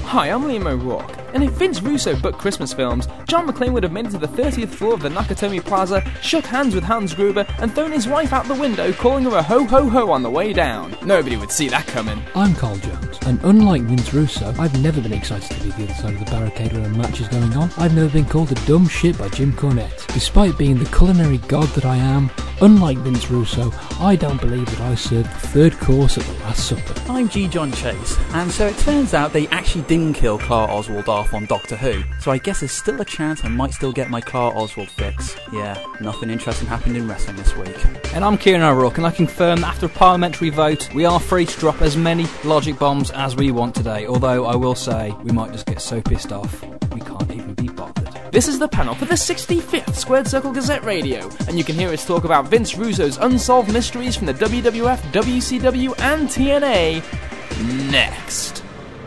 Hi, I'm Liam O'Rourke, and if Vince Russo booked Christmas films, John McClane would have made it to the 30th floor of the Nakatomi Plaza, shook hands with Hans Gruber, and thrown his wife out the window, calling her a ho-ho-ho on the way down. Nobody would see that coming. I'm Carl Jones, and unlike Vince Russo, I've never been excited to be the other side of the barricade when a match is going on. I've never been called a dumb shit by Jim Cornette. Despite being the culinary god that I am, unlike Vince Russo, I don't believe that I served the third course at the Last Supper. I'm G. John Chase, and so it turns out they actually didn't kill Clark Oswald off on Doctor Who, so I guess there's still a chance I might still get my Clark Oswald fix. Yeah, nothing interesting happened in wrestling this week. And I'm Kieran O'Rourke, and I confirm that after a parliamentary vote, we are free to drop as many logic bombs as we want today, although I will say we might just get so pissed off we can't even be bothered. This is the panel for the 65th Squared Circle Gazette Radio, and you can hear us talk about Vince Russo's unsolved mysteries from the WWF, WCW, and TNA next.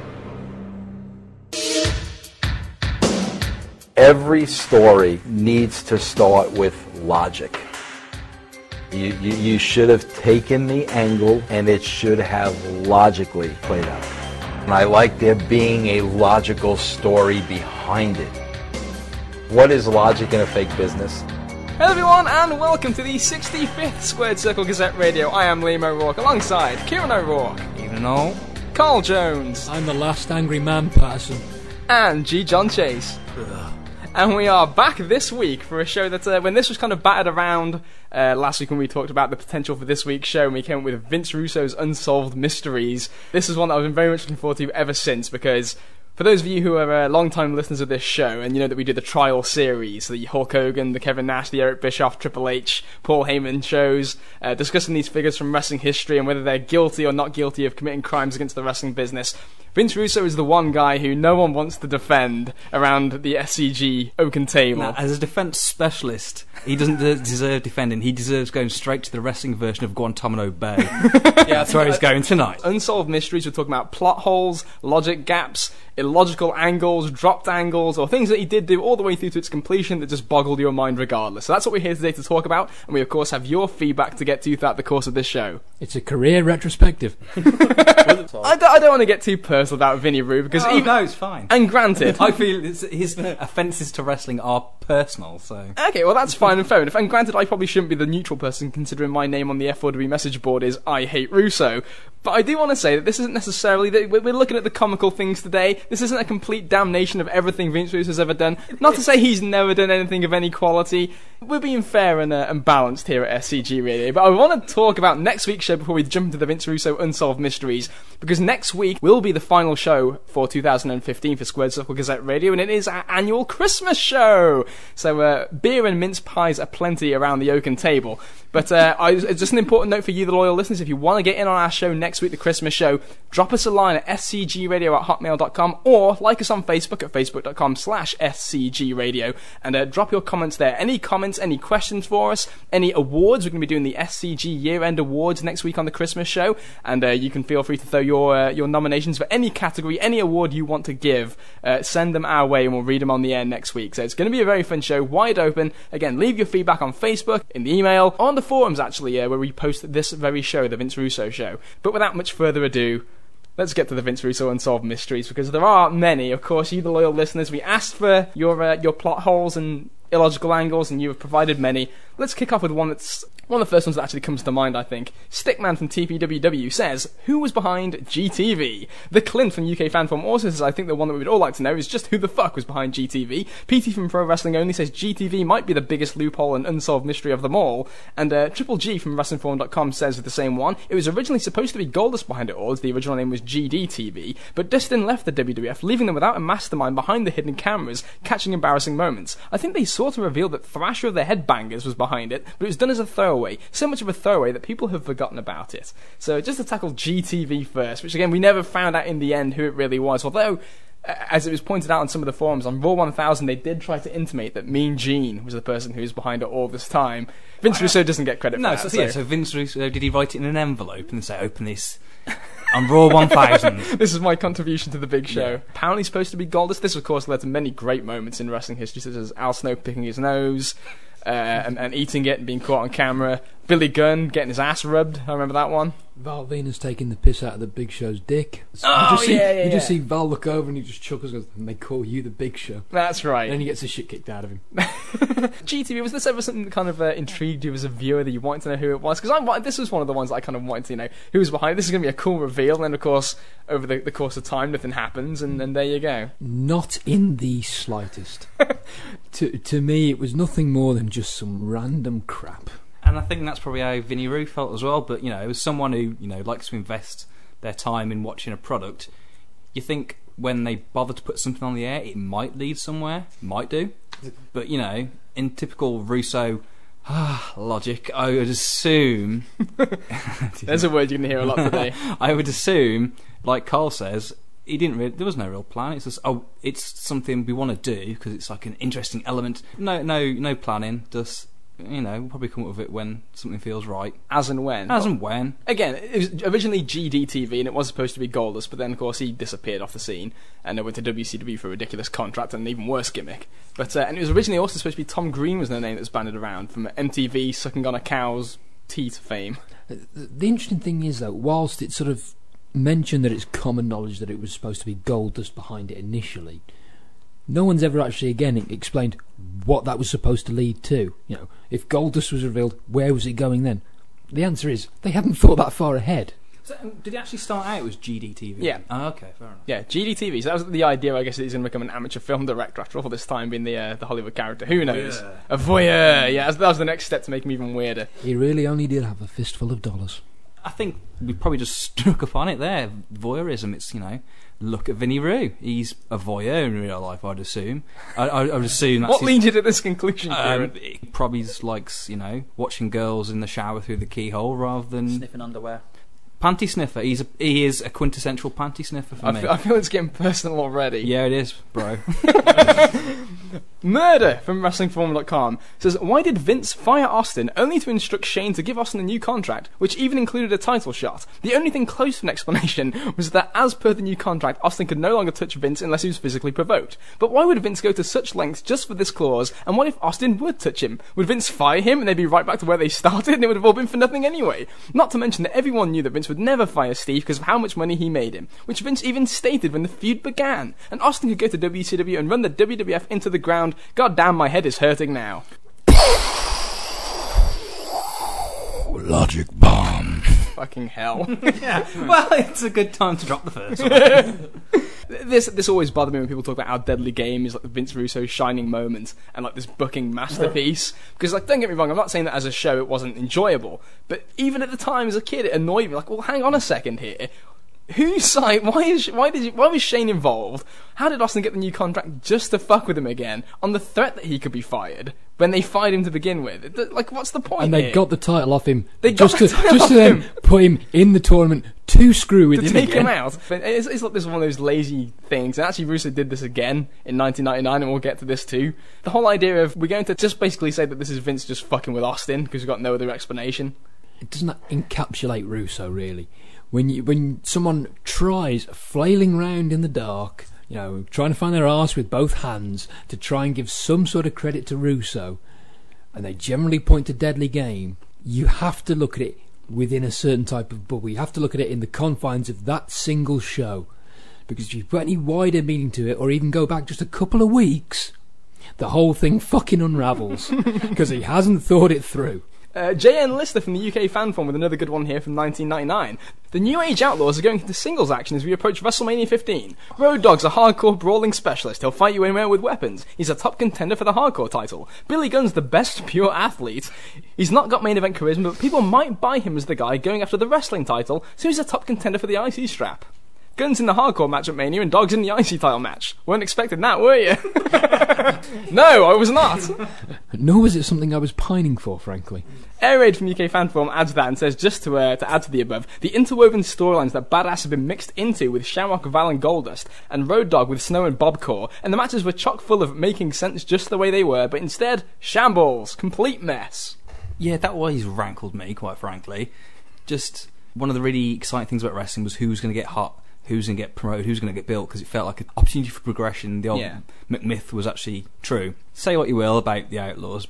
Every story needs to start with logic. You should have taken the angle, and it should have logically played out. And I like there being a logical story behind it. What is logic in a fake business? Hello everyone, and welcome to the 65th Squared Circle Gazette Radio. I am Liam O'Rourke, alongside Kieran O'Rourke, Even though Carl Jones, I'm the last angry man, Patterson. and G. John Chase. And we are back this week for a show that, when this was kind of battered around last week when we talked about the potential for this week's show, and we came up with Vince Russo's Unsolved Mysteries, this is one that I've been very much looking forward to ever since, because for those of you who are long-time listeners of this show, and you know that we did the Trial series, the Hulk Hogan, the Kevin Nash, the Eric Bischoff, Triple H, Paul Heyman shows, discussing these figures from wrestling history and whether they're guilty or not guilty of committing crimes against the wrestling business. Vince Russo is the one guy who no one wants to defend around the SCG Oaken table. now, as a defence specialist, he doesn't deserve defending. He deserves going straight to the wrestling version of Guantanamo Bay. Yeah, that's where he's going tonight. Unsolved mysteries, we're talking about plot holes, logic gaps, illogical angles, dropped angles, or things that he did do all the way through to its completion that just boggled your mind regardless. So that's what we're here today to talk about, and we of course have your feedback to get to throughout the course of this show. It's a career retrospective. I don't want to get too personal about Vinny Roo, because No, it's fine. and granted, I feel his offences to wrestling are personal, so... okay, well that's fine and fair enough. And granted, I probably shouldn't be the neutral person, considering my name on the F4W message board is I Hate Russo. But I do want to say that this isn't necessarily... We're looking at the comical things today. This isn't a complete damnation of everything Vince Russo's ever done. Not to say he's never done anything of any quality. We're being fair and balanced here at SCG Radio. But I want to talk about next week's show before we jump into the Vince Russo Unsolved Mysteries, because next week will be the final show for 2015 for Squared Circle Gazette Radio, and it is our annual Christmas show. So beer and mince pies aplenty around the oaken table. But just an important note for you, the loyal listeners, if you want to get in on our show next week, the Christmas show, drop us a line at scgradio@hotmail.com, or like us on Facebook at facebook.com/scgradio, and drop your comments there. Any comments, any questions for us, any awards. We're going to be doing the SCG year-end awards next week on the Christmas show, and you can feel free to throw your nominations for any category, any award you want to give. Send them our way, and we'll read them on the air next week. So it's going to be a very fun show, wide open. Again, leave your feedback on Facebook, in the email, on the forums actually, where we post this very show, the Vince Russo show. But without much further ado, let's get to the Vince Russo Unsolved Mysteries, because there are many. Of course, you, the loyal listeners, we asked for your plot holes and illogical angles, and you have provided many. Let's kick off with one that's one of the first ones that actually comes to mind, I think. Stickman from TPWW says, who was behind GTV? The Clint from UK Fanform also says, I think the one that we would all like to know is just who the fuck was behind GTV. PT from Pro Wrestling Only says GTV might be the biggest loophole and unsolved mystery of them all. And Triple G from WrestlingForum.com says the same one. It was originally supposed to be Goldust behind it all, as the original name was GDTV, but Dustin left the WWF, leaving them without a mastermind behind the hidden cameras, catching embarrassing moments. I think they sort of revealed that Thrasher of the Headbangers was behind it, but it was done as a throwaway. So much of a throwaway that people have forgotten about it. So just to tackle GTV first, which again we never found out in the end who it really was, although as it was pointed out on some of the forums on Raw 1000, they did try to intimate that Mean Gene was the person who was behind it all this time. Vince Russo doesn't get credit for that. So Vince Russo, did he write it in an envelope and say, open this on Raw 1000? This is my contribution to the big show. Yeah. Apparently supposed to be Goldust. This of course led to many great moments in wrestling history, such as Al Snow picking his nose, and eating it and being caught on camera. Billy Gunn getting his ass rubbed. I remember that one. Val Venus taking the piss out of the Big Show's dick. Oh, You just see Val look over and he just chuckles and they call you the Big Show. That's right. And then he gets the shit kicked out of him. GTV, was this ever something that kind of intrigued you as a viewer, that you wanted to know who it was? Because this was one of the ones that I kind of wanted to know who was behind. This is going to be a cool reveal, and then of course over the course of time nothing happens, and then there you go. Not in the slightest. To me, it was nothing more than just some random crap. And I think that's probably how Vinnie Roo felt as well. But, as someone who, likes to invest their time in watching a product, you think when they bother to put something on the air, it might lead somewhere. Might do. But, in typical Russo logic, I would assume... There's a word you're going to hear a lot today. I would assume, like Carl says, there was no real plan. It's just, it's something we want to do because it's like an interesting element. No planning, just... we'll probably come up with it when something feels right. As and when. Again, it was originally GDTV and it was supposed to be Goldust, but then of course he disappeared off the scene and went to WCW for a ridiculous contract and an even worse gimmick. But and it was originally also supposed to be Tom Green was the name that was banded around, from MTV sucking on a cow's teat fame. The interesting thing is, though, whilst it sort of mentioned that it's common knowledge that it was supposed to be Goldust behind it initially, no one's ever actually, again, explained what that was supposed to lead to. If Goldust was revealed, where was it going then? The answer is, they hadn't thought that far ahead. So, did it actually start out as GDTV? Yeah. Oh, okay, fair enough. Yeah, GDTV. So that was the idea, I guess, that he's going to become an amateur film director after all this time being the Hollywood character. Who knows? Voyeur. A voyeur! Yeah, that was the next step to make him even weirder. He really only did have a fistful of dollars. I think we probably just struck upon it there. Voyeurism, it's, look at Vinnie Roo. He's a voyeur in real life, I'd assume. I would assume that's... What leads you to this conclusion, Kieran? He probably likes, watching girls in the shower through the keyhole rather than... Sniffing underwear. Panty sniffer. He is a quintessential panty sniffer for me. I feel it's getting personal already. Yeah, it is, bro. Murder from WrestlingForum.com says, why did Vince fire Austin only to instruct Shane to give Austin a new contract, which even included a title shot? The only thing close to an explanation was that as per the new contract, Austin could no longer touch Vince unless he was physically provoked. But why would Vince go to such lengths just for this clause, and what if Austin would touch him? Would Vince fire him and they'd be right back to where they started, and it would have all been for nothing anyway? Not to mention that everyone knew that Vince would never fire Steve because of how much money he made him, which Vince even stated when the feud began. And Austin could go to WCW and run the WWF into the ground. God damn, my head is hurting now. Logic bomb. Fucking hell. Yeah. Well, it's a good time to drop the first one. This always bothered me when people talk about how Deadly Game is like Vince Russo's shining moment and like this booking masterpiece. Because don't get me wrong, I'm not saying that as a show it wasn't enjoyable, but even at the time as a kid it annoyed me. Like, well, hang on a second here. Whose side? Why was Shane involved? How did Austin get the new contract just to fuck with him again on the threat that he could be fired when they fired him to begin with? Like, what's the point? And they here? got the title off him. Just to then put him in the tournament to screw with him to take again. him out. But it's like this one of those lazy things. And actually, Russo did this again in 1999, and we'll get to this too. The whole idea of we're going to just basically say that this is Vince just fucking with Austin because we've got no other explanation. It doesn't encapsulate Russo really. When someone tries flailing around in the dark, trying to find their arse with both hands to try and give some sort of credit to Russo, and they generally point to Deadly Game, you have to look at it within a certain type of bubble. You have to look at it in the confines of that single show. Because if you put any wider meaning to it, or even go back just a couple of weeks, the whole thing fucking unravels. Because he hasn't thought it through. JN Lister from the UK Fan Forum with another good one here from 1999. The New Age Outlaws are going into singles action as we approach WrestleMania 15. Road Dogg's a hardcore brawling specialist. He'll fight you anywhere with weapons. He's a top contender for the hardcore title. Billy Gunn's the best pure athlete. He's not got main event charisma, but people might buy him as the guy going after the wrestling title, so he's a top contender for the IC strap. Gunn's in the hardcore match at Mania and Dogg's in the IC title match. Weren't expecting that, were you? No, I was not. Nor was it something I was pining for, frankly. Air Raid from UK Fan Forum adds that and says, just to add to the above, the interwoven storylines that Badass have been mixed into with Shamrock, Val and Goldust, and Road Dogg with Snow and Bobcore, and the matches were chock full of making sense just the way they were, but instead, shambles, complete mess. Yeah, that always rankled me, quite frankly. Just one of the really exciting things about wrestling was who's going to get hot, who's going to get promoted, who's going to get built, because it felt like an opportunity for progression. The old myth was actually true. Say what you will about the Outlaws, but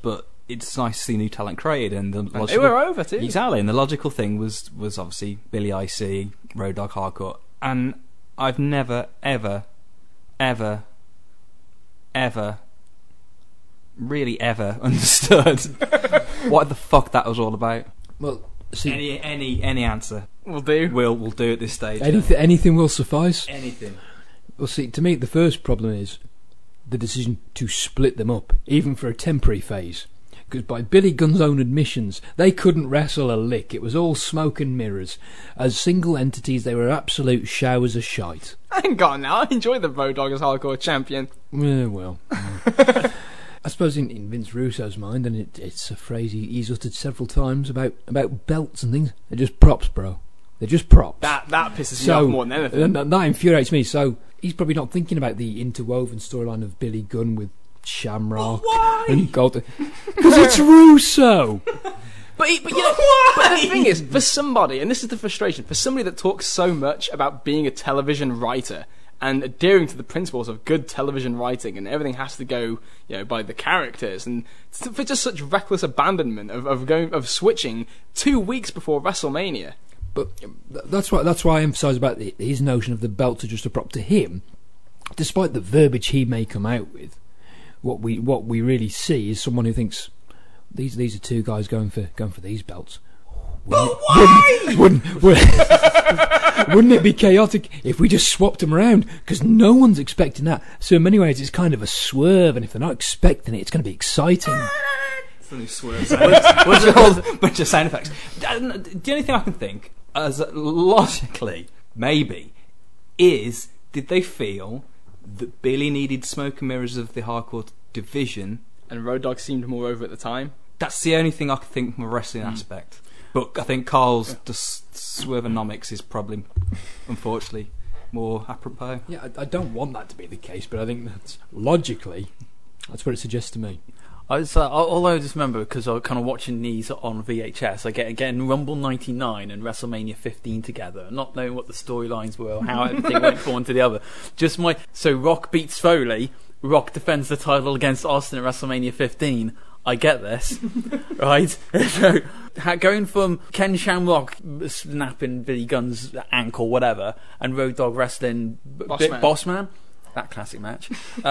it's nice to see new talent created, and the They were over too. Exactly, and the logical thing was obviously Billy IC, Road Dogg Hardcore, and I've never, ever, ever, ever, really ever understood what the fuck that was all about. Well, see, Any answer Will do. we'll do at this stage. anything will suffice. Anything. Well, see, to me, the first problem is the decision to split them up, even for a temporary phase. Because by Billy Gunn's own admissions, they couldn't wrestle a lick. It was all smoke and mirrors. As single entities, they were absolute showers of shite. Hang on now, I enjoy the Road Dogg as Hardcore champion. Well. I suppose in Vince Russo's mind, and it's a phrase he's uttered several times about belts and things, they're just props, bro. They're just props. That pisses me off more than anything. That infuriates me. So he's probably not thinking about the interwoven storyline of Billy Gunn with Shamrock and Gold. Because it's Russo! But you know, but the thing is, for somebody, and this is the frustration, for somebody that talks so much about being a television writer and adhering to the principles of good television writing, and everything has to go, by the characters, and for just such reckless abandonment of switching 2 weeks before WrestleMania. But that's why I emphasise about his notion of the belts are just a prop to him. Despite the verbiage he may come out with, what we really see is someone who thinks these are two guys going for these belts. Wouldn't it be chaotic if we just swapped them around? Because no one's expecting that. So in many ways, it's kind of a swerve, and if they're not expecting it, it's going to be exciting. Bunch of sound effects. The only thing I can think, as logically, maybe, is did they feel that Billy needed smoke and mirrors of the hardcore division, And Road Dogg seemed more over at the time. That's the only thing I can think from a wrestling aspect. But I think Carl's swervonomics is probably, unfortunately, more apropos. Yeah, I don't want that to be the case, but I think that's logically, that's what it suggests to me. Although I just remember, because I was kind of watching these on VHS, I getting Rumble 99 and WrestleMania 15 together, not knowing what the storylines were or how everything went from one to the other. So Rock beats Foley, Rock defends the title against Austin at WrestleMania 15. I get this, right? So going from Ken Shamrock snapping Billy Gunn's ankle, whatever, and Road Dogg wrestling Bossman, that classic match,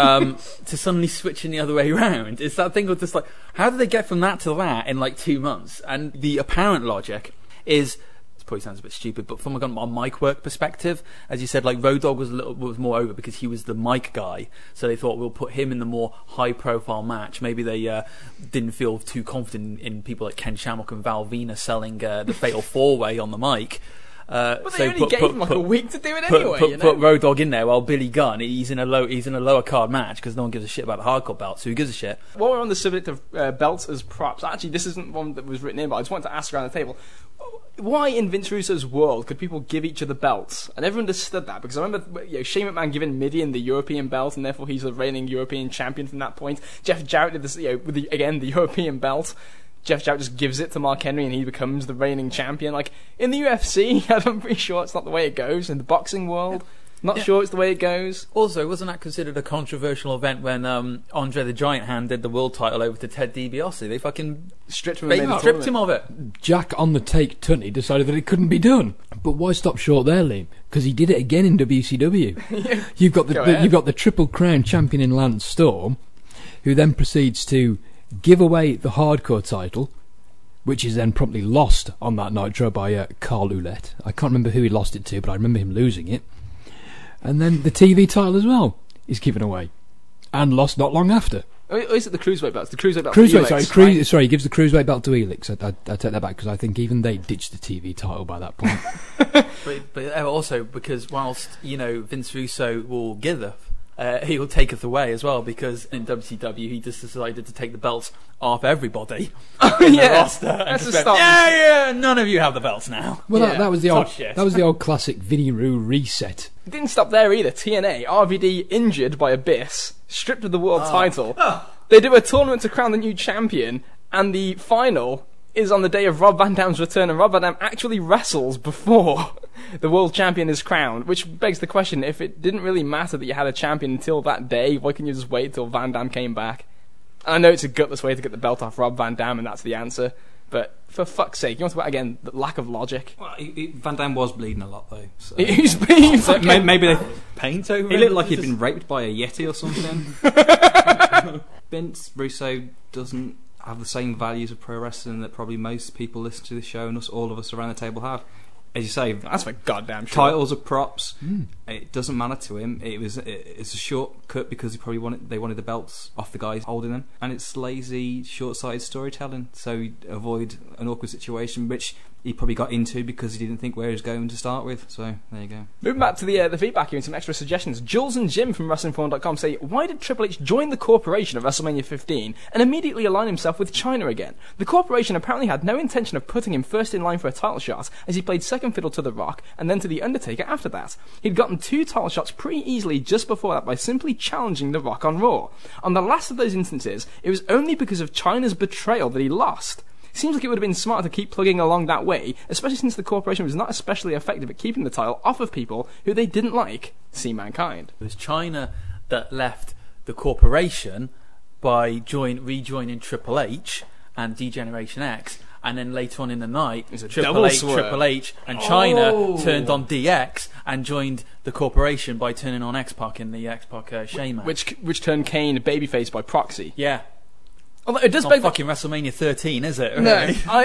to suddenly switching the other way around. It's that thing of just like, how did they get from that to that in like 2 months? And the apparent logic is, it probably sounds a bit stupid, but from a mic work perspective, as you said, like Road Dogg was more over because he was the mic guy, so they thought we'll put him in the more high profile match. Maybe they didn't feel too confident in people like Ken Shamrock and Val Venis selling the Fatal 4-Way on the mic. But they only gave him like a week to do it anyway. Put Road Dogg in there while Billy Gunn, he's in a lower card match because no one gives a shit about the hardcore belt. So who gives a shit? While we're on the subject of belts as props, actually this isn't one that was written in, but I just wanted to ask around the table, why in Vince Russo's world could people give each other belts? I never understood that, because I remember Shane McMahon giving Mideon the European belt, and therefore he's the reigning European champion from that point. Jeff Jarrett did this, with the European belt. Jeff Jarrett just gives it to Mark Henry and he becomes the reigning champion. Like, in the UFC, I'm pretty sure it's not the way it goes. In the boxing world, not sure it's the way it goes. Also, wasn't that considered a controversial event when Andre the Giant handed the world title over to Ted DiBiase? They fucking stripped him of it. Jack on the take Tunney decided that it couldn't be done. But why stop short there, Liam? Because he did it again in WCW. You've got the Triple Crown champion in Lance Storm, who then proceeds to give away the hardcore title, which is then promptly lost on that Nitro by Carl Ouellette. I can't remember who he lost it to, but I remember him losing it. And then the TV title as well is given away and lost not long after. Or is it the Cruiserweight belt? It's the Cruiserweight belt. Sorry, he gives the Cruiserweight belt to Elix. I take that back, because I think even they ditched the TV title by that point. but also because whilst Vince Russo will giveth, he will taketh away as well, because in WCW he just decided to take the belts off everybody in the roster and just went, none of you have the belts now. Well, that was the old classic Vinny Roo reset. It didn't stop there either. TNA, RVD injured by Abyss, stripped of the world title. They do a tournament to crown the new champion, and the final is on the day of Rob Van Dam's return, and Rob Van Dam actually wrestles before the world champion is crowned, which begs the question, if it didn't really matter that you had a champion until that day, why couldn't you just wait till Van Dam came back? I know it's a gutless way to get the belt off Rob Van Dam, and that's the answer. But for fuck's sake, you want to talk about, again, the lack of logic? Well, Van Damme was bleeding a lot, though. So. He's been fucking... Maybe they Paint over He it? looked like he'd been raped by a Yeti or something. Vince Russo doesn't have the same values of pro wrestling that probably most people listen to the show and all of us around the table have. As you say, That's for goddamn sure. titles are props. It doesn't matter to him. It's a shortcut because they wanted the belts off the guys holding them, and it's lazy, short-sighted storytelling. So he'd avoid an awkward situation, which he probably got into because he didn't think where he was going to start with. So there you go. Moving back to the feedback here and some extra suggestions. Jules and Jim from WrestlingForum.com say, why did Triple H join the corporation at WrestleMania 15 and immediately align himself with China again? The corporation apparently had no intention of putting him first in line for a title shot, as he played second fiddle to The Rock and then to The Undertaker after that. He'd gotten 2 title shots pretty easily just before that by simply challenging The Rock on Raw. On the last of those instances, it was only because of China's betrayal that he lost. Seems like it would have been smart to keep plugging along that way, especially since the corporation was not especially effective at keeping the title off of people who they didn't like. See Mankind. It was China that left the corporation by rejoining Triple H and D-Generation X, and then later on in the night, Triple H and China turned on DX and joined the corporation by turning on X-Pac in the X-Pac Shane match. Which turned Kane babyface by proxy. Yeah. Although it does Not beg fucking WrestleMania 13, is it? No,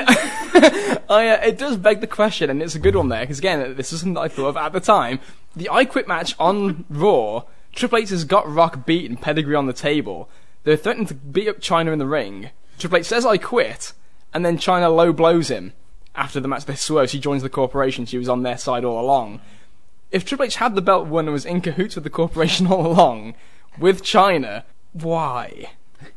it does beg the question, and it's a good one there, because again, this is something that I thought of at the time. The I Quit match on Raw, Triple H has got Rock beaten, pedigree on the table. They're threatening to beat up China in the ring. Triple H says, I quit, and then China low blows him. After the match, they swerve, she joins the corporation, she was on their side all along. If Triple H had the belt won and was in cahoots with the corporation all along, with China, why?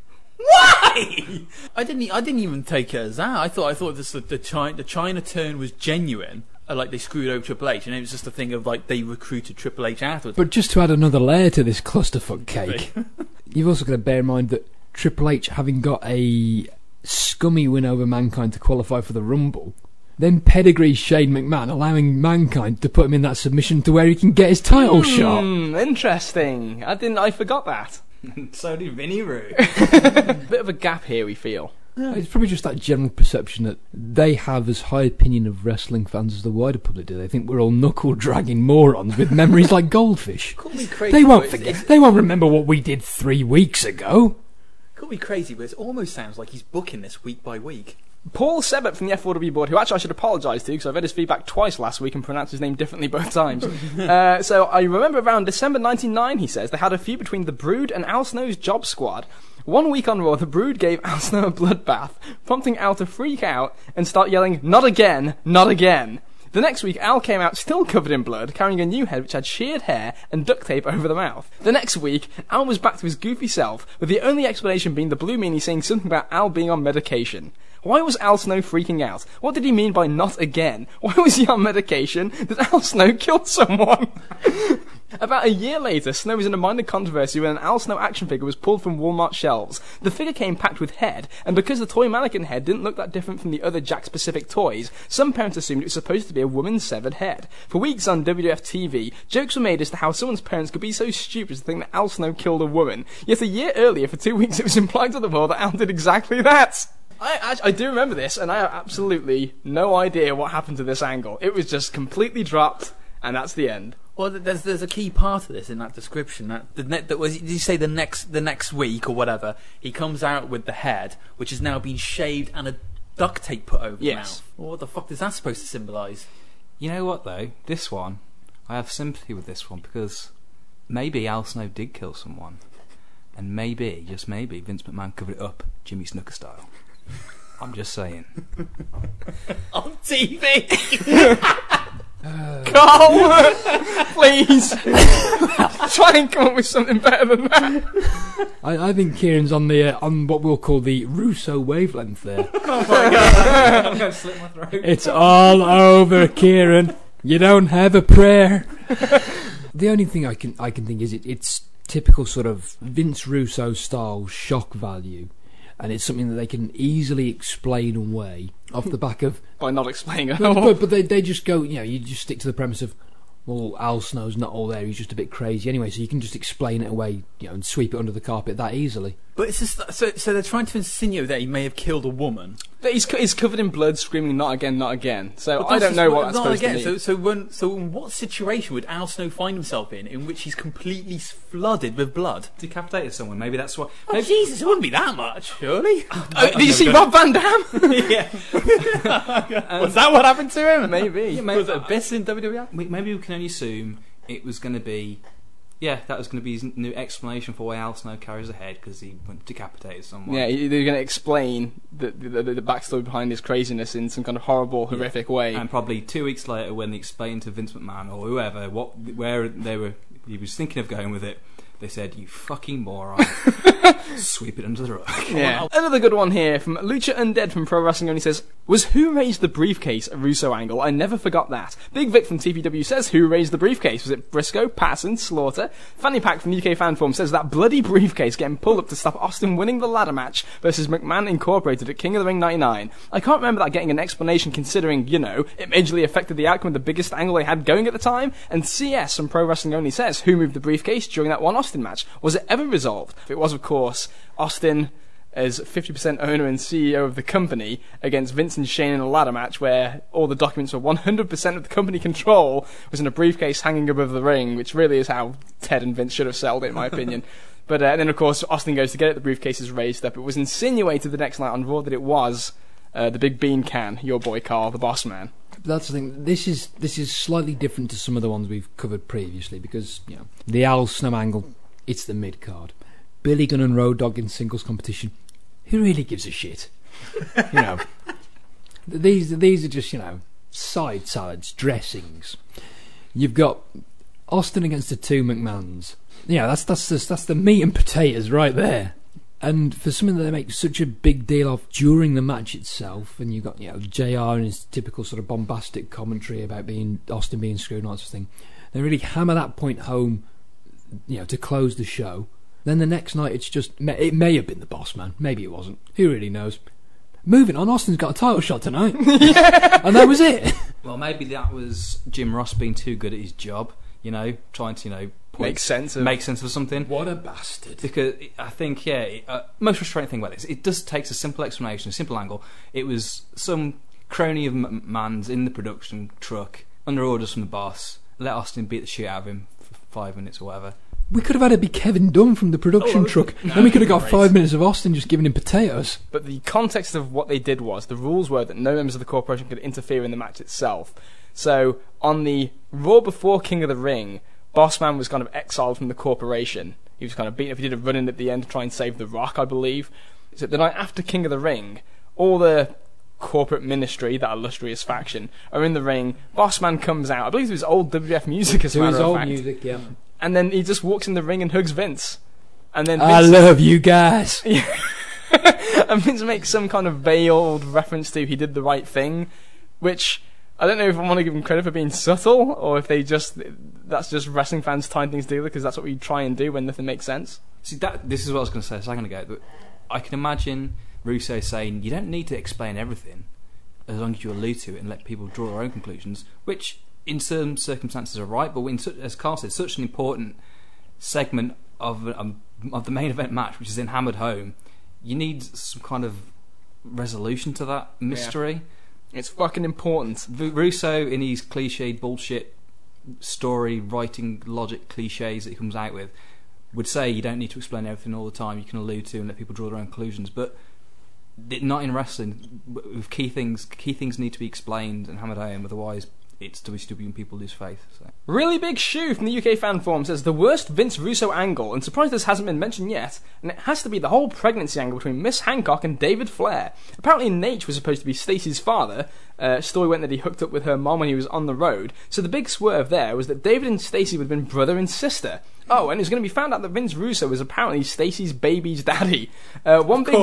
Why? I didn't even take it as that. I thought the China turn was genuine. Like they screwed over Triple H, and it was just a thing of like they recruited Triple H afterwards. But just to add another layer to this clusterfuck cake, you've also got to bear in mind that Triple H, having got a scummy win over Mankind to qualify for the Rumble, then pedigree Shane McMahon, allowing Mankind to put him in that submission to where he can get his title shot. Interesting. I forgot that. So did Vinny Roo. Bit of a gap here, we feel. It's probably just that general perception that they have as high opinion of wrestling fans as the wider public do. They think we're all knuckle-dragging morons with memories like goldfish. Call me crazy. They won't forget. They won't remember what we did 3 weeks ago. Call me crazy, but it almost sounds like he's booking this week by week. Paul Sebbett from the F4W board, who actually I should apologise to because I read his feedback twice last week and pronounced his name differently both times. So I remember around December 99, he says, they had a feud between the Brood and Al Snow's Job Squad. 1 week on Raw, the Brood gave Al Snow a bloodbath, prompting Al to freak out and start yelling, "Not again, not again." The next week, Al came out still covered in blood, carrying a new head which had sheared hair and duct tape over the mouth. The next week, Al was back to his goofy self, with the only explanation being the Blue Meanie saying something about Al being on medication. Why was Al Snow freaking out? What did he mean by not again? Why was he on medication? Did Al Snow kill someone? About a year later, Snow was in a minor controversy when an Al Snow action figure was pulled from Walmart shelves. The figure came packed with head, and because the toy mannequin head didn't look that different from the other Jakks-specific toys, some parents assumed it was supposed to be a woman's severed head. For weeks on WWF TV, jokes were made as to how someone's parents could be so stupid to think that Al Snow killed a woman. Yet a year earlier, for 2 weeks, it was implied to the world that Al did exactly that. I do remember this, and I have absolutely no idea what happened to this angle. It was just completely dropped, and that's the end. Well, there's a key part of this in that description. That was, did you say the next week or whatever? He comes out with the head, which has now been shaved and a duct tape put over the mouth. Well, what the fuck is that supposed to symbolise? You know what though? This one, I have sympathy with this one because maybe Al Snow did kill someone, and maybe, just maybe, Vince McMahon covered it up Jimmy Snuka style. I'm just saying. On TV. Carl, please try and come up with something better than that. I think Kieran's on the on what we'll call the Russo wavelength there. Oh my god! I'm going to slit my throat. It's all over, Kieran. You don't have a prayer. The only thing I can think is it's typical sort of Vince Russo style shock value. And it's something that they can easily explain away off the back of... By not explaining it at all. But they just go, you just stick to the premise of, well, Al Snow's not all there, he's just a bit crazy anyway, so you can just explain it away, and sweep it under the carpet that easily. But it's just so they're trying to insinuate that he may have killed a woman. But he's covered in blood, screaming "Not again, not again." So But I don't that's know just what that's supposed to mean. So in what situation would Al Snow find himself in which he's completely flooded with blood? Decapitated someone. Maybe that's what. Oh, Jesus, it wouldn't be that much, surely. Did you see Rob Van Dam? Yeah. Was that what happened to him? Maybe. Yeah, maybe Was it Abyss in WWF? Maybe we can only assume it was going to be. Yeah, that was going to be his new explanation for why Al Snow carries a head, because he went decapitated someone. Yeah, they're going to explain the backstory behind his craziness in some kind of horrible, horrific way. And probably 2 weeks later, when they explained to Vince McMahon or whoever he was thinking of going with it, they said, "You fucking moron." Sweep it under the rug. Yeah. Another good one here from Lucha Undead from Pro Wrestling Only says, "Was Who Raised the Briefcase a Russo angle? I never forgot that." Big Vic from TPW says, "Who raised the briefcase? Was it Briscoe, Patterson, Slaughter?" Fanny Pack from UK Fan Forum says, "That bloody briefcase getting pulled up to stop Austin winning the ladder match versus McMahon Incorporated at King of the Ring 99. I can't remember that getting an explanation considering, it majorly affected the outcome of the biggest angle they had going at the time." And CS from Pro Wrestling Only says, "Who moved the briefcase during that one Austin match? Was it ever resolved?" It was, of course, Austin as 50% owner and CEO of the company against Vince and Shane in a ladder match where all the documents were 100% of the company control was in a briefcase hanging above the ring, which really is how Ted and Vince should have sold it, in my opinion. But then, of course, Austin goes to get it, the briefcase is raised up. It was insinuated the next night on Raw that it was the Big Bean Can, your boy Carl, the boss man. That's the thing. This is slightly different to some of the ones we've covered previously because the Al Snow angle, it's the mid card. Billy Gunn and Road Dogg in singles competition. Who really gives a shit? These are just side salads, dressings. You've got Austin against the two McMahons. That's the meat and potatoes right there. And for something that they make such a big deal of during the match itself, and you've got JR and his typical sort of bombastic commentary about Austin being screwed and all that sort of thing, they really hammer that point home, to close the show. Then the next night it may have been the boss man, maybe it wasn't. Who really knows? Moving on, Austin's got a title shot tonight, and that was it. Well, maybe that was Jim Ross being too good at his job, trying to make sense of something. What a bastard! Because I think most frustrating thing about this, it just takes a simple explanation, a simple angle. It was some crony of McMahon's in the production truck under orders from the boss. Let Austin beat the shit out of him for 5 minutes or whatever. We could have had it be Kevin Dunn from the production truck, and we could have got 5 minutes of Austin just giving him potatoes. But the context of what they did was, the rules were that no members of the corporation could interfere in the match itself. So, on the Raw before King of the Ring, Bossman was kind of exiled from the corporation. He was kind of beaten up. He did a run-in at the end to try and save The Rock, I believe. So the night after King of the Ring, all the corporate ministry, that illustrious faction, are in the ring. Bossman comes out. I believe it was old WWF music as a matter of fact. Music, yeah. And then he just walks in the ring and hugs Vince. And then I love you guys. And Vince makes some kind of veiled reference to he did the right thing, which I don't know if I want to give him credit for being subtle, or if that's just wrestling fans tying things together, because that's what we try and do when nothing makes sense. See, this is what I was going to say a second ago. But I can imagine Russo saying, you don't need to explain everything, as long as you allude to it and let people draw their own conclusions, which in certain circumstances are right, but as Carl said, such an important segment of the main event match, which is then hammered home, you need some kind of resolution to that mystery. Yeah. It's fucking important. Russo, in his cliched bullshit story writing logic cliches that he comes out with, would say you don't need to explain everything all the time, you can allude to and let people draw their own conclusions, but not in wrestling. With key things need to be explained and hammered home, otherwise it's WCW and people lose faith. So. Really Big Shoe from the UK Fan Forum says, the worst Vince Russo angle, and surprised this hasn't been mentioned yet, and it has to be the whole pregnancy angle between Miss Hancock and David Flair. Apparently Nate was supposed to be Stacey's father. Story went that he hooked up with her mom when he was on the road, so the big swerve there was that David and Stacey would have been brother and sister. Oh, and it's going to be found out that Vince Russo was apparently Stacey's baby's daddy. One big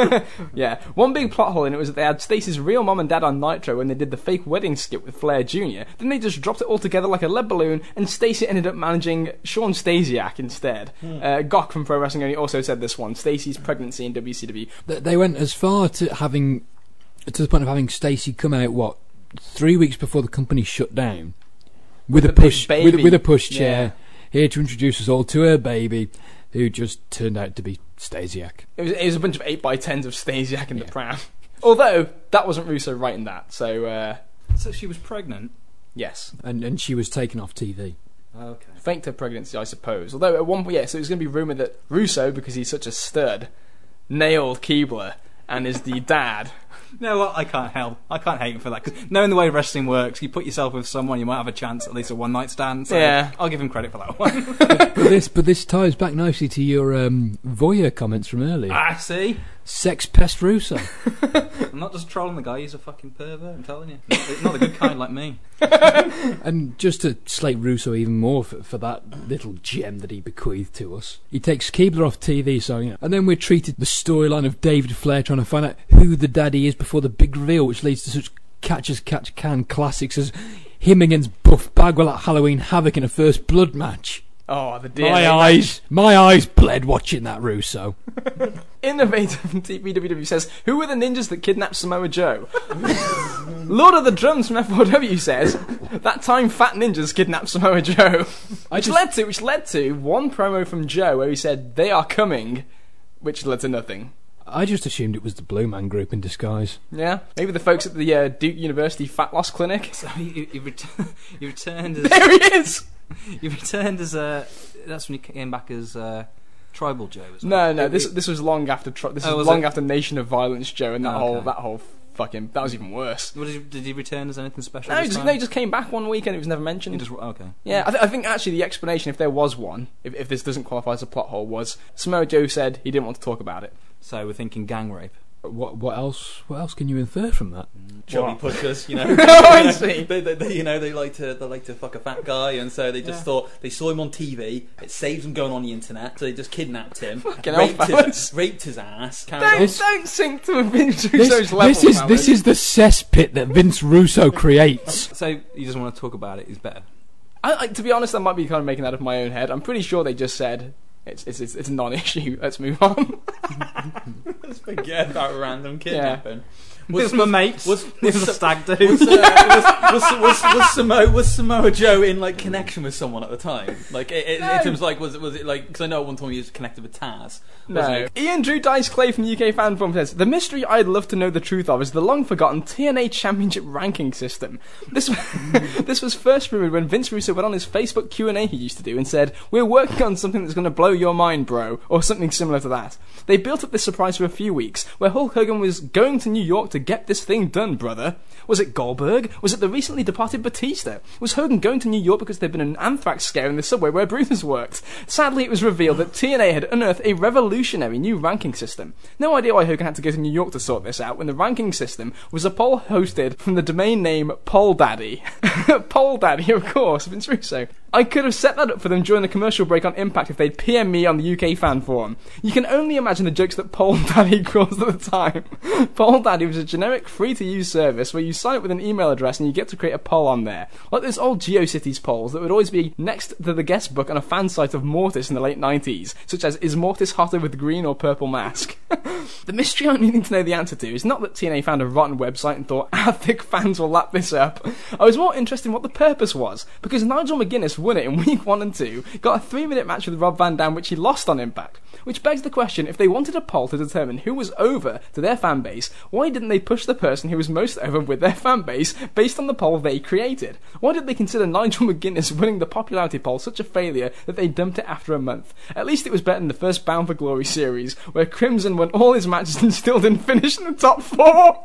plot hole in it was that they had Stacey's real mom and dad on Nitro when they did the fake wedding skit with Flair Jr. Then they just dropped it all together like a lead balloon, and Stacey ended up managing Sean Stasiak instead. Gok from Pro Wrestling Only also said this one, Stacey's pregnancy in WCW. They went as far to the point of having Stacey come out 3 weeks before the company shut down with a The big push baby. with a push Yeah. chair, here to introduce us all to her baby, who just turned out to be Stasiak. It was a bunch of 8x10s of Stasiak in the Yeah. pram. Although that wasn't Russo writing that, so So she was pregnant. yes, And she was taken off TV. Okay. faked her pregnancy, I suppose. Although at one point, yeah, so it was going to be rumoured that Russo, because he's such a stud, nailed Keebler and is the dad. No, well, I can't help. I can't hate him for that, because knowing the way wrestling works, you put yourself with someone, you might have a chance at least a one night stand. So Yeah. I'll give him credit for that one. But this ties back nicely to your voyeur comments from earlier. See, Sex pest Russo. I'm not just trolling the guy. He's a fucking pervert. I'm telling you, not the good kind like me. And just to slate Russo even more for that little gem that he bequeathed to us, he takes Keebler off TV, so you know, and then we're treated the storyline of David Flair trying to find out who the daddy is before the big reveal, which leads to such catch-as-catch-can classics as him against Buff Bagwell at Halloween Havoc in a First Blood match. Oh, the DNA My eyes bled watching that, Russo. Innovative from TPWW says, who were the ninjas that kidnapped Samoa Joe? Lord of the Drums from F4W says, that time fat ninjas kidnapped Samoa Joe. Which led to one promo from Joe where he said, they are coming, which led to nothing. I just assumed it was the Blue Man Group in disguise. Yeah, maybe the folks at the Duke University Fat Loss Clinic. So you returned as There he is! you returned as that's when you came back as Tribal Joe. As well. No, this was long after was long it? after Nation of Violence Joe, and that Okay. whole fucking that was even worse. Did he return as anything special? No, this time? he just came back one week and it was never mentioned. He just okay. Yeah, I think actually the explanation, if there was one, if this doesn't qualify as a plot hole, was Samoa Joe said he didn't want to talk about it. So we're thinking gang rape. What else can you infer from that? Chubby pushers, you know. I see. They, you know, they like to fuck a fat guy, and so they just thought they saw him on TV. It saves them going on the internet, so they just kidnapped him, Fucking hell, fellas. raped his ass. carried on. Don't sink to Vince Russo's level. This is the cesspit that Vince Russo creates. So you just want to talk about it is better. To be honest, I might be kind of making that up in my own head. I'm pretty sure they just said it's a non-issue. Let's move on. Let's forget about random kidnapping. Was my mates? Was a stag do? Was Samoa Joe in like connection with someone at the time? Like in terms of, like was it like, because I know at one time he was connected with Taz. No. Ian Drew Dice Clay from UK Fan Forum says, the mystery I'd love to know the truth of is the long forgotten TNA Championship ranking system. This was first rumoured when Vince Russo went on his Facebook Q&A he used to do and said, we're working on something that's going to blow your mind, bro, or something similar to that. They built up this surprise for a few weeks, where Hulk Hogan was going to New York to get this thing done, brother. Was it Goldberg? Was it the recently departed Batista? Was Hogan going to New York because there'd been an anthrax scare in the subway where Brutus worked? Sadly, it was revealed that TNA had unearthed a revolutionary new ranking system. No idea why Hogan had to go to New York to sort this out, when the ranking system was a poll hosted from the domain name Poll Daddy. Poll Daddy, of course, Vince Russo. I could have set that up for them during the commercial break on Impact if they'd PM me on the UK Fan Forum. You can only imagine the jokes that Poll Daddy caused at the time. Poll Daddy was a generic free-to-use service where you sign up with an email address and you get to create a poll on there. Like those old GeoCities polls that would always be next to the guest book on a fan site of Mortis in the late 90s, such as, is Mortis hotter with green or purple mask? The mystery I'm needing to know the answer to is not that TNA found a rotten website and thought, our thick fans will lap this up. I was more interested in what the purpose was, because Nigel McGuinness won it in week 1 and 2, got a 3-minute match with Rob Van Dam which he lost on Impact. Which begs the question, if they wanted a poll to determine who was over to their fan base, why didn't they push the person who was most over with their fan base based on the poll they created? Why did they consider Nigel McGuinness winning the popularity poll such a failure that they dumped it after a month? At least it was better than the first Bound for Glory series, where Crimson won all his matches and still didn't finish in the top 4.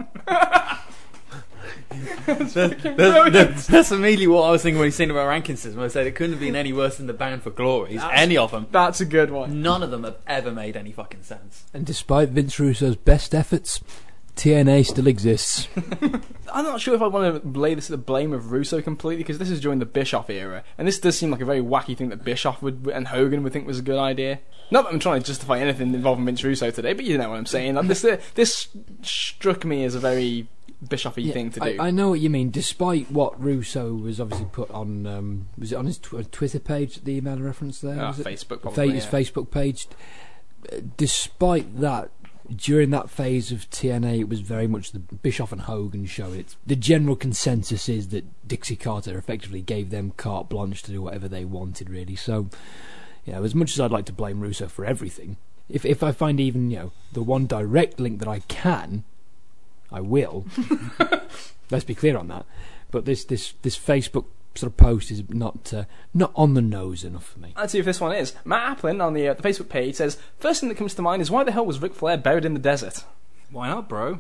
That's immediately what I was thinking when he's saying about ranking system. I said it couldn't have been any worse than the Bound for Glories. Any of them. That's a good one. None of them have ever made any fucking sense. And despite Vince Russo's best efforts, TNA still exists. I'm not sure if I want to lay this at the blame of Russo completely, because this is during the Bischoff era, and this does seem like a very wacky thing that Bischoff and Hogan would think was a good idea. Not that I'm trying to justify anything involving Vince Russo today, but you know what I'm saying. Like this struck me as a very Bischoff-y thing to do. I know what you mean. Despite what Russo was obviously put on, was it on his Twitter page, the email reference there? Was it? Facebook, probably. His Facebook page. Despite that, during that phase of TNA, it was very much the Bischoff and Hogan show. The general consensus is that Dixie Carter effectively gave them carte blanche to do whatever they wanted, really. So, as much as I'd like to blame Russo for everything, if I find even the one direct link that I can, I will. Let's be clear on that. But this Facebook sort of post is not on the nose enough for me. Let's see if this one is. Matt Applin on the Facebook page says, first thing that comes to mind is why the hell was Ric Flair buried in the desert? Why not, bro?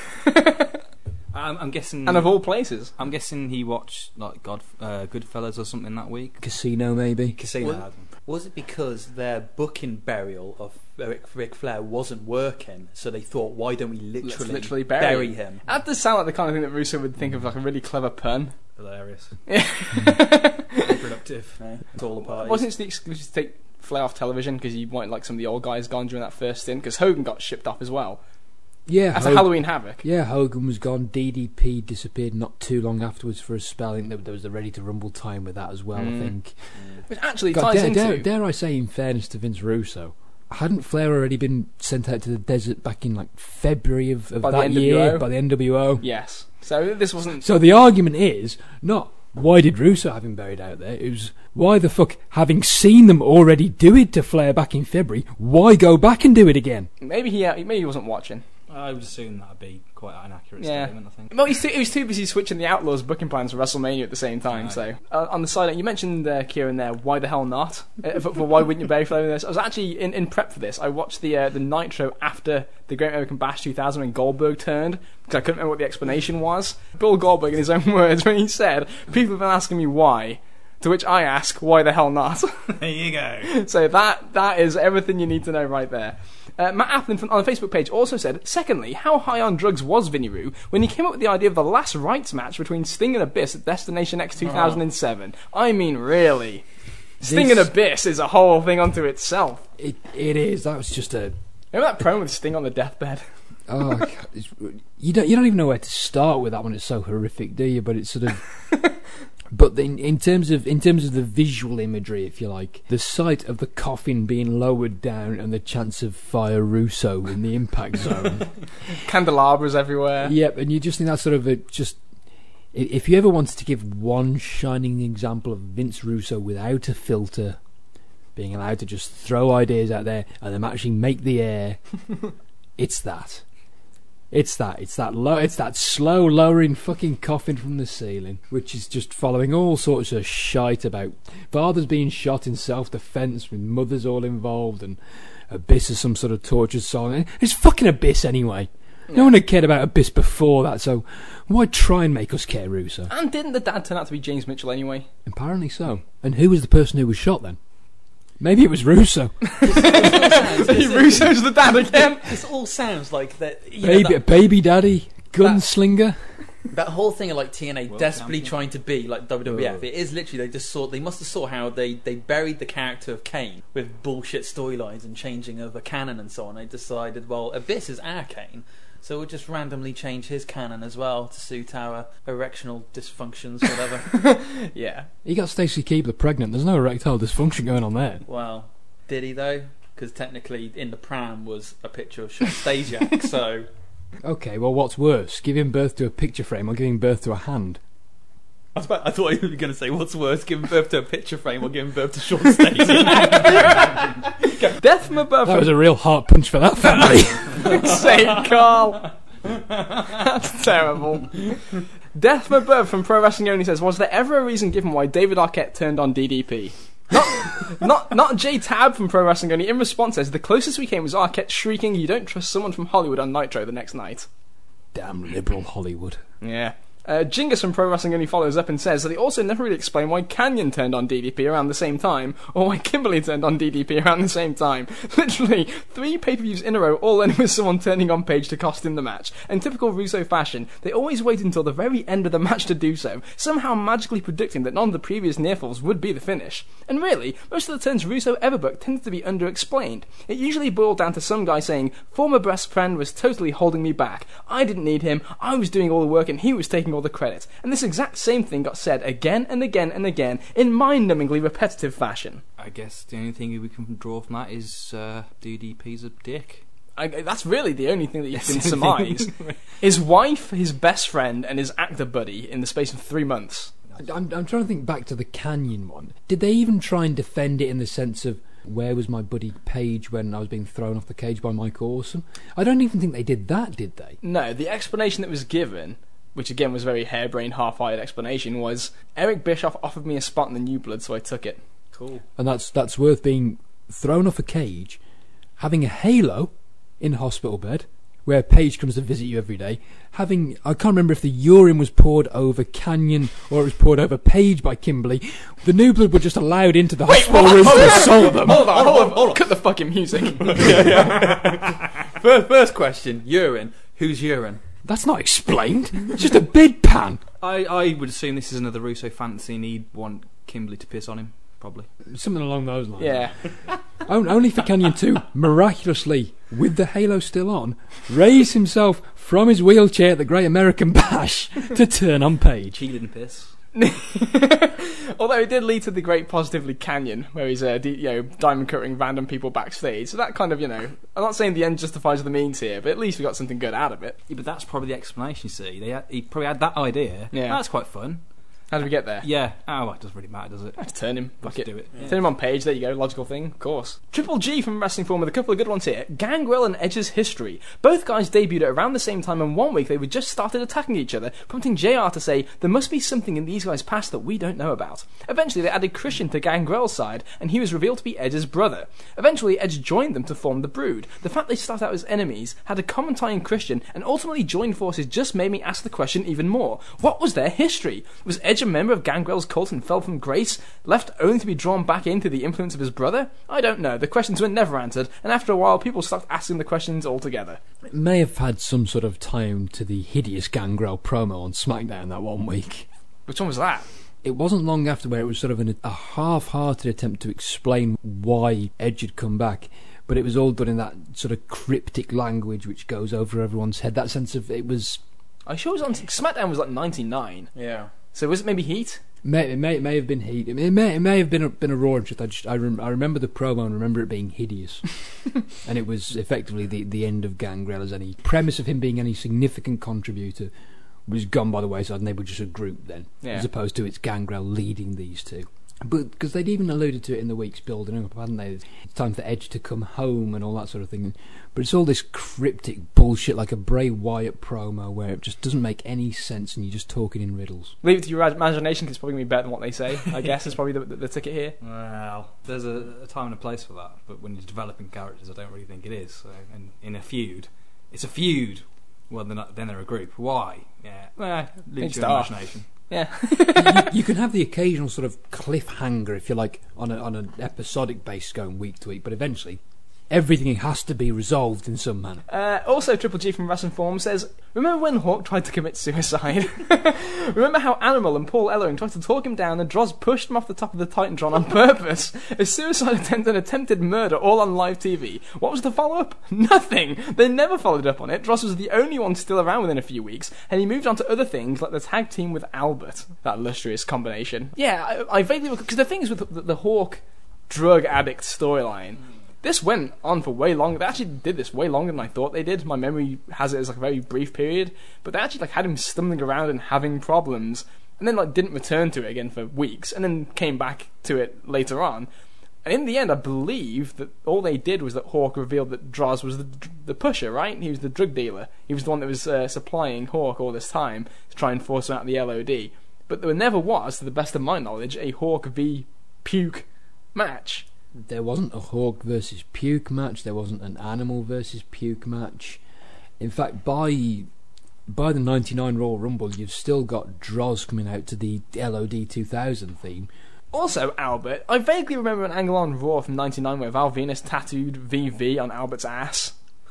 I'm guessing. And of all places. I'm guessing he watched like Goodfellas or something that week. Casino, maybe. Casino. Was it because their booking burial of Ric Flair wasn't working, so they thought, why don't we literally bury him? That does sound like the kind of thing that Russo would think of, like a really clever pun. Hilarious. Yeah. Very productive. It's all a party. Wasn't it the exclusive to take Flair off television because he wanted like some of the old guys gone during that first stint? Because Hogan got shipped off as well. Yeah, after Halloween Havoc. Yeah, Hogan was gone. DDP disappeared not too long afterwards for a spell. I think there was the Ready to Rumble time with that as well. I think, which actually ties into. Dare I say, in fairness to Vince Russo, hadn't Flair already been sent out to the desert back in like February of that year by the NWO? Yes. So this wasn't. So the argument is not why did Russo have him buried out there. It was why the fuck, having seen them already do it to Flair back in February, why go back and do it again? Maybe he wasn't watching. I would assume that'd be quite an accurate statement, I think. Well, he was too busy switching the Outlaws booking plans for WrestleMania at the same time. So, on the side, you mentioned Kieran there, why the hell not? For why wouldn't you bury Flair in this? I was actually, in prep for this, I watched the Nitro after the Great American Bash 2000 when Goldberg turned, because I couldn't remember what the explanation was. Bill Goldberg, in his own words, when he said, people have been asking me why, to which I ask, why the hell not? There you go. So that is everything you need to know right there. Matt Applin on the Facebook page also said, secondly, how high on drugs was Vinny Roo when he came up with the idea of the last rights match between Sting and Abyss at Destination X 2007? I mean, really. Sting and Abyss is a whole thing unto itself. It is. That was just a... Remember that promo with Sting on the deathbed? Oh, God. You don't even know where to start with that one. It's so horrific, do you? But it's sort of... But in terms of the visual imagery, if you like, the sight of the coffin being lowered down and the chance of Fire Russo in the impact zone, candelabras everywhere. Yep, and you just think that's sort of if you ever wanted to give one shining example of Vince Russo without a filter, being allowed to just throw ideas out there and them actually make the air, it's that. It's that slow lowering fucking coffin from the ceiling, which is just following all sorts of shite about fathers being shot in self-defence with mothers all involved and Abyss is some sort of tortured soul. It's fucking Abyss anyway. No one had cared about Abyss before that, so why try and make us care, Russo? And didn't the dad turn out to be James Mitchell anyway? Apparently so. And who was the person who was shot then? Maybe it was Russo. Russo's the dad again. This all sounds like that. Baby daddy, gunslinger. That whole thing of like TNA desperately trying to be like WWF. It is literally they must have saw how they buried the character of Kane with bullshit storylines and changing of the canon and so on. They decided, well, Abyss is our Kane, so we'll just randomly change his canon as well to suit our erectional dysfunctions, whatever. Yeah. He got Stacey Keibler pregnant. There's no erectile dysfunction going on there. Well, did he though? Because technically in the pram was a picture of Sean Stasiak, so... Okay, well, what's worse? Giving birth to a picture frame or giving birth to a hand? I thought you were going to say, what's worse, giving birth to a picture frame or giving birth to Sean Stasiak? Death from above. That was a real heart punch for that family. Saint Carl. That's terrible. Death from above from Pro Wrestling Only says, was there ever a reason given why David Arquette turned on DDP? Not J Tab from Pro Wrestling Only. In response says, the closest we came was Arquette shrieking, "You don't trust someone from Hollywood" on Nitro the next night. Damn liberal Hollywood. Yeah. Jingus from Pro Wrestling Only follows up and says that he also never really explained why Kanyon turned on DDP around the same time, or why Kimberly turned on DDP around the same time. Literally, 3 pay-per-views in a row, all ending with someone turning on Page to cost him the match. In typical Russo fashion, they always wait until the very end of the match to do so, somehow magically predicting that none of the previous near-falls would be the finish. And really, most of the turns Russo ever booked tended to be under-explained. It usually boiled down to some guy saying, "Former best friend was totally holding me back. I didn't need him, I was doing all the work and he was taking all the credit." And this exact same thing got said again and again and again in mind-numbingly repetitive fashion. I guess the only thing we can draw from that is DDP's a dick. that's really the only thing that you can surmise. His wife, his best friend, and his actor buddy in the space of 3 months. I'm trying to think back to the Canyon one. Did they even try and defend it in the sense of where was my buddy Paige when I was being thrown off the cage by Mike Awesome? I don't even think they did that, did they? No, the explanation that was given, which again was a very harebrained, half-hearted explanation, was Eric Bischoff offered me a spot in the New Blood, so I took it. Cool. And that's worth being thrown off a cage, having a halo in a hospital bed, where Paige comes to visit you every day, I can't remember if the urine was poured over Canyon or it was poured over Paige by Kimberly. The New Blood were just allowed into the hospital room to assault them. Hold on. Cut the fucking music. First question, urine. Whose urine? That's not explained. It's just a bed pan. I would assume this is another Russo fantasy and he'd want Kimberly to piss on him, probably. Something along those lines. Yeah. Only for Canyon to miraculously, with the halo still on, raise himself from his wheelchair at the Great American Bash to turn on Paige. He didn't piss. Although it did lead to the Great Positively Canyon, where he's diamond cutting random people backstage. So that kind of, I'm not saying the end justifies the means here, but at least we got something good out of it. Yeah, but that's probably the explanation, see. He probably had that idea. Yeah. That's quite fun. How did we get there? Yeah. Oh, well, it doesn't really matter, does it? Let's turn him. Fuck it. Do it. Turn him on Page. There you go. Logical thing. Of course. Triple G from Wrestling Form with a couple of good ones here. Gangrel and Edge's history. Both guys debuted at around the same time, and 1 week they were just started attacking each other, prompting JR to say, there must be something in these guys' past that we don't know about. Eventually they added Christian to Gangrel's side, and he was revealed to be Edge's brother. Eventually Edge joined them to form the Brood. The fact they started out as enemies, had a common tie in Christian, and ultimately joined forces just made me ask the question even more. What was their history? Was Edge a member of Gangrel's cult and fell from grace, left only to be drawn back into the influence of his brother? I don't know. The questions were never answered, and after a while people stopped asking the questions altogether. It may have had some sort of tie-in to the hideous Gangrel promo on SmackDown that 1 week. Which one was that? It wasn't long after where it was sort of a half-hearted attempt to explain why Edge had come back, but it was all done in that sort of cryptic language which goes over everyone's head. That sense of it was... Are you sure it was on... SmackDown was like 99. Yeah. So was it maybe Heat? It may have been Heat. It may have been a Raw. I remember the promo and remember it being hideous, and it was effectively the end of Gangrel as any premise of him being any significant contributor was gone by the wayside, and they were just a group then, as opposed to it's Gangrel leading these two. But because they'd even alluded to it in the weeks building up, hadn't they? It's time for Edge to come home and all that sort of thing. But it's all this cryptic bullshit like a Bray Wyatt promo where it just doesn't make any sense and you're just talking in riddles. Leave it to your imagination, because it's probably going to be better than what they say, I guess, is probably the ticket here. Well, there's a time and a place for that, but when you're developing characters, I don't really think it is. So, in a feud, it's a feud. Well, then they're a group. Why? Yeah, leave it to your imagination. Yeah. you can have the occasional sort of cliffhanger, if you like, on an episodic base going week to week, but eventually everything has to be resolved in some manner. Also, Triple G from Wrestling Forum says, remember when Hawk tried to commit suicide? Remember how Animal and Paul Ellering tried to talk him down and Droz pushed him off the top of the Titantron on purpose? A suicide attempt and attempted murder all on live TV. What was the follow-up? Nothing! They never followed up on it. Droz was the only one still around within a few weeks, and he moved on to other things like the tag team with Albert. That illustrious combination. Yeah, I vaguely... Because the thing is with the Hawk drug addict storyline... This went on for way longer. They actually did this way longer than I thought they did. My memory has it as like a very brief period, but they actually like had him stumbling around and having problems, and then like didn't return to it again for weeks, and then came back to it later on. And in the end, I believe that all they did was that Hawk revealed that Droz was the pusher, right? He was the drug dealer. He was the one that was supplying Hawk all this time to try and force him out of the LOD. But there never was, to the best of my knowledge, a Hawk v Puke match. There wasn't a Hawk versus Puke match. There wasn't an Animal versus Puke match. In fact, by the 99 Royal Rumble, you've still got Droz coming out to the LOD 2000 theme. Also, Albert, I vaguely remember an angle on Raw from 99 where Val Venus tattooed VV on Albert's ass.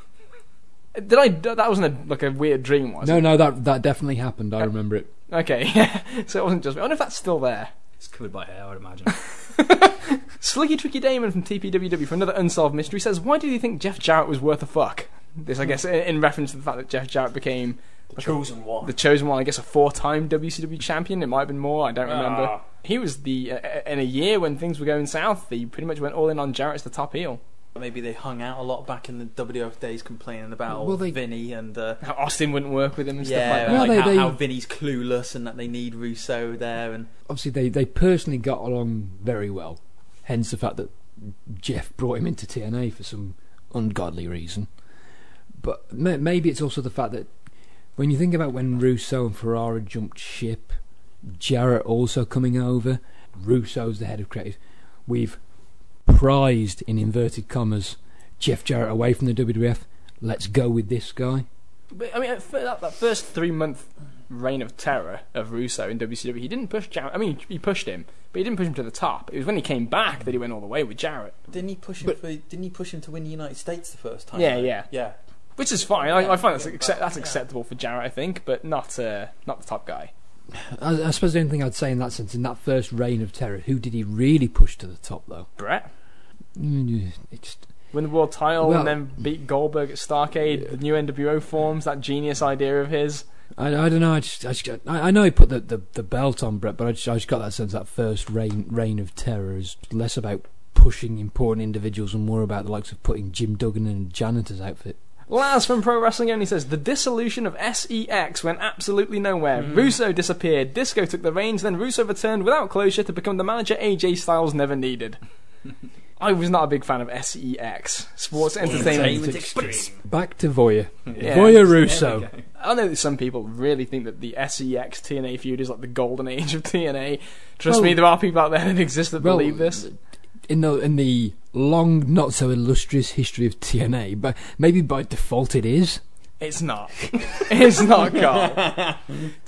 That wasn't a weird dream, was it? No, that definitely happened. I remember it. Okay, yeah. So it wasn't just me. I wonder if that's still there. It's covered by hair, I'd imagine. Slicky Tricky Damon from TPWW for another unsolved mystery says, why do you think Jeff Jarrett was worth a fuck? This, I guess, in reference to the fact that Jeff Jarrett became the chosen one. The chosen one, I guess, a 4-time WCW champion. It might have been more, I don't remember. He was in a year when things were going south, he pretty much went all in on Jarrett as the top heel. Maybe they hung out a lot back in the WWF days, complaining about Vinny and how Austin wouldn't work with him and stuff like yeah, that. like how Vinny's clueless and that they need Russo there. And obviously, they personally got along very well. Hence the fact that Jeff brought him into TNA for some ungodly reason. But maybe it's also the fact that when you think about when Russo and Ferrara jumped ship, Jarrett also coming over, Russo's the head of creative. We've prized, in inverted commas, Jeff Jarrett away from the WWF. Let's go with this guy. But I mean, that first 3-month reign of terror of Russo in WCW, he didn't push Jarrett. I mean, he pushed him, but he didn't push him to the top. It was when he came back that he went all the way with Jarrett. Didn't he push him to win the United States the first time? Yeah. Which is fine. I find that's acceptable for Jarrett, I think, but not the top guy. I suppose the only thing I'd say in that sense, in that first reign of terror, who did he really push to the top, though? Brett. Win the world title and then beat Goldberg at Starrcade. The new NWO forms, that genius idea of his. I don't know. I know he put the belt on Brett, but I just got that sense that first reign of terror is less about pushing important individuals and more about the likes of putting Jim Duggan in a janitor's outfit. Laz from Pro Wrestling Only says, the dissolution of SEX went absolutely nowhere. Russo disappeared, Disco took the reins, then Russo returned without closure to become the manager AJ Styles never needed. I was not a big fan of SEX, Sports Entertainment Extreme. Back to Voya. Voya Russo. I know that some people really think that the SEX TNA feud is like the golden age of TNA. Trust me, there are people out there that exist that believe this. In the long, not so illustrious history of TNA, but maybe by default it is. It's not. It's not, Carl.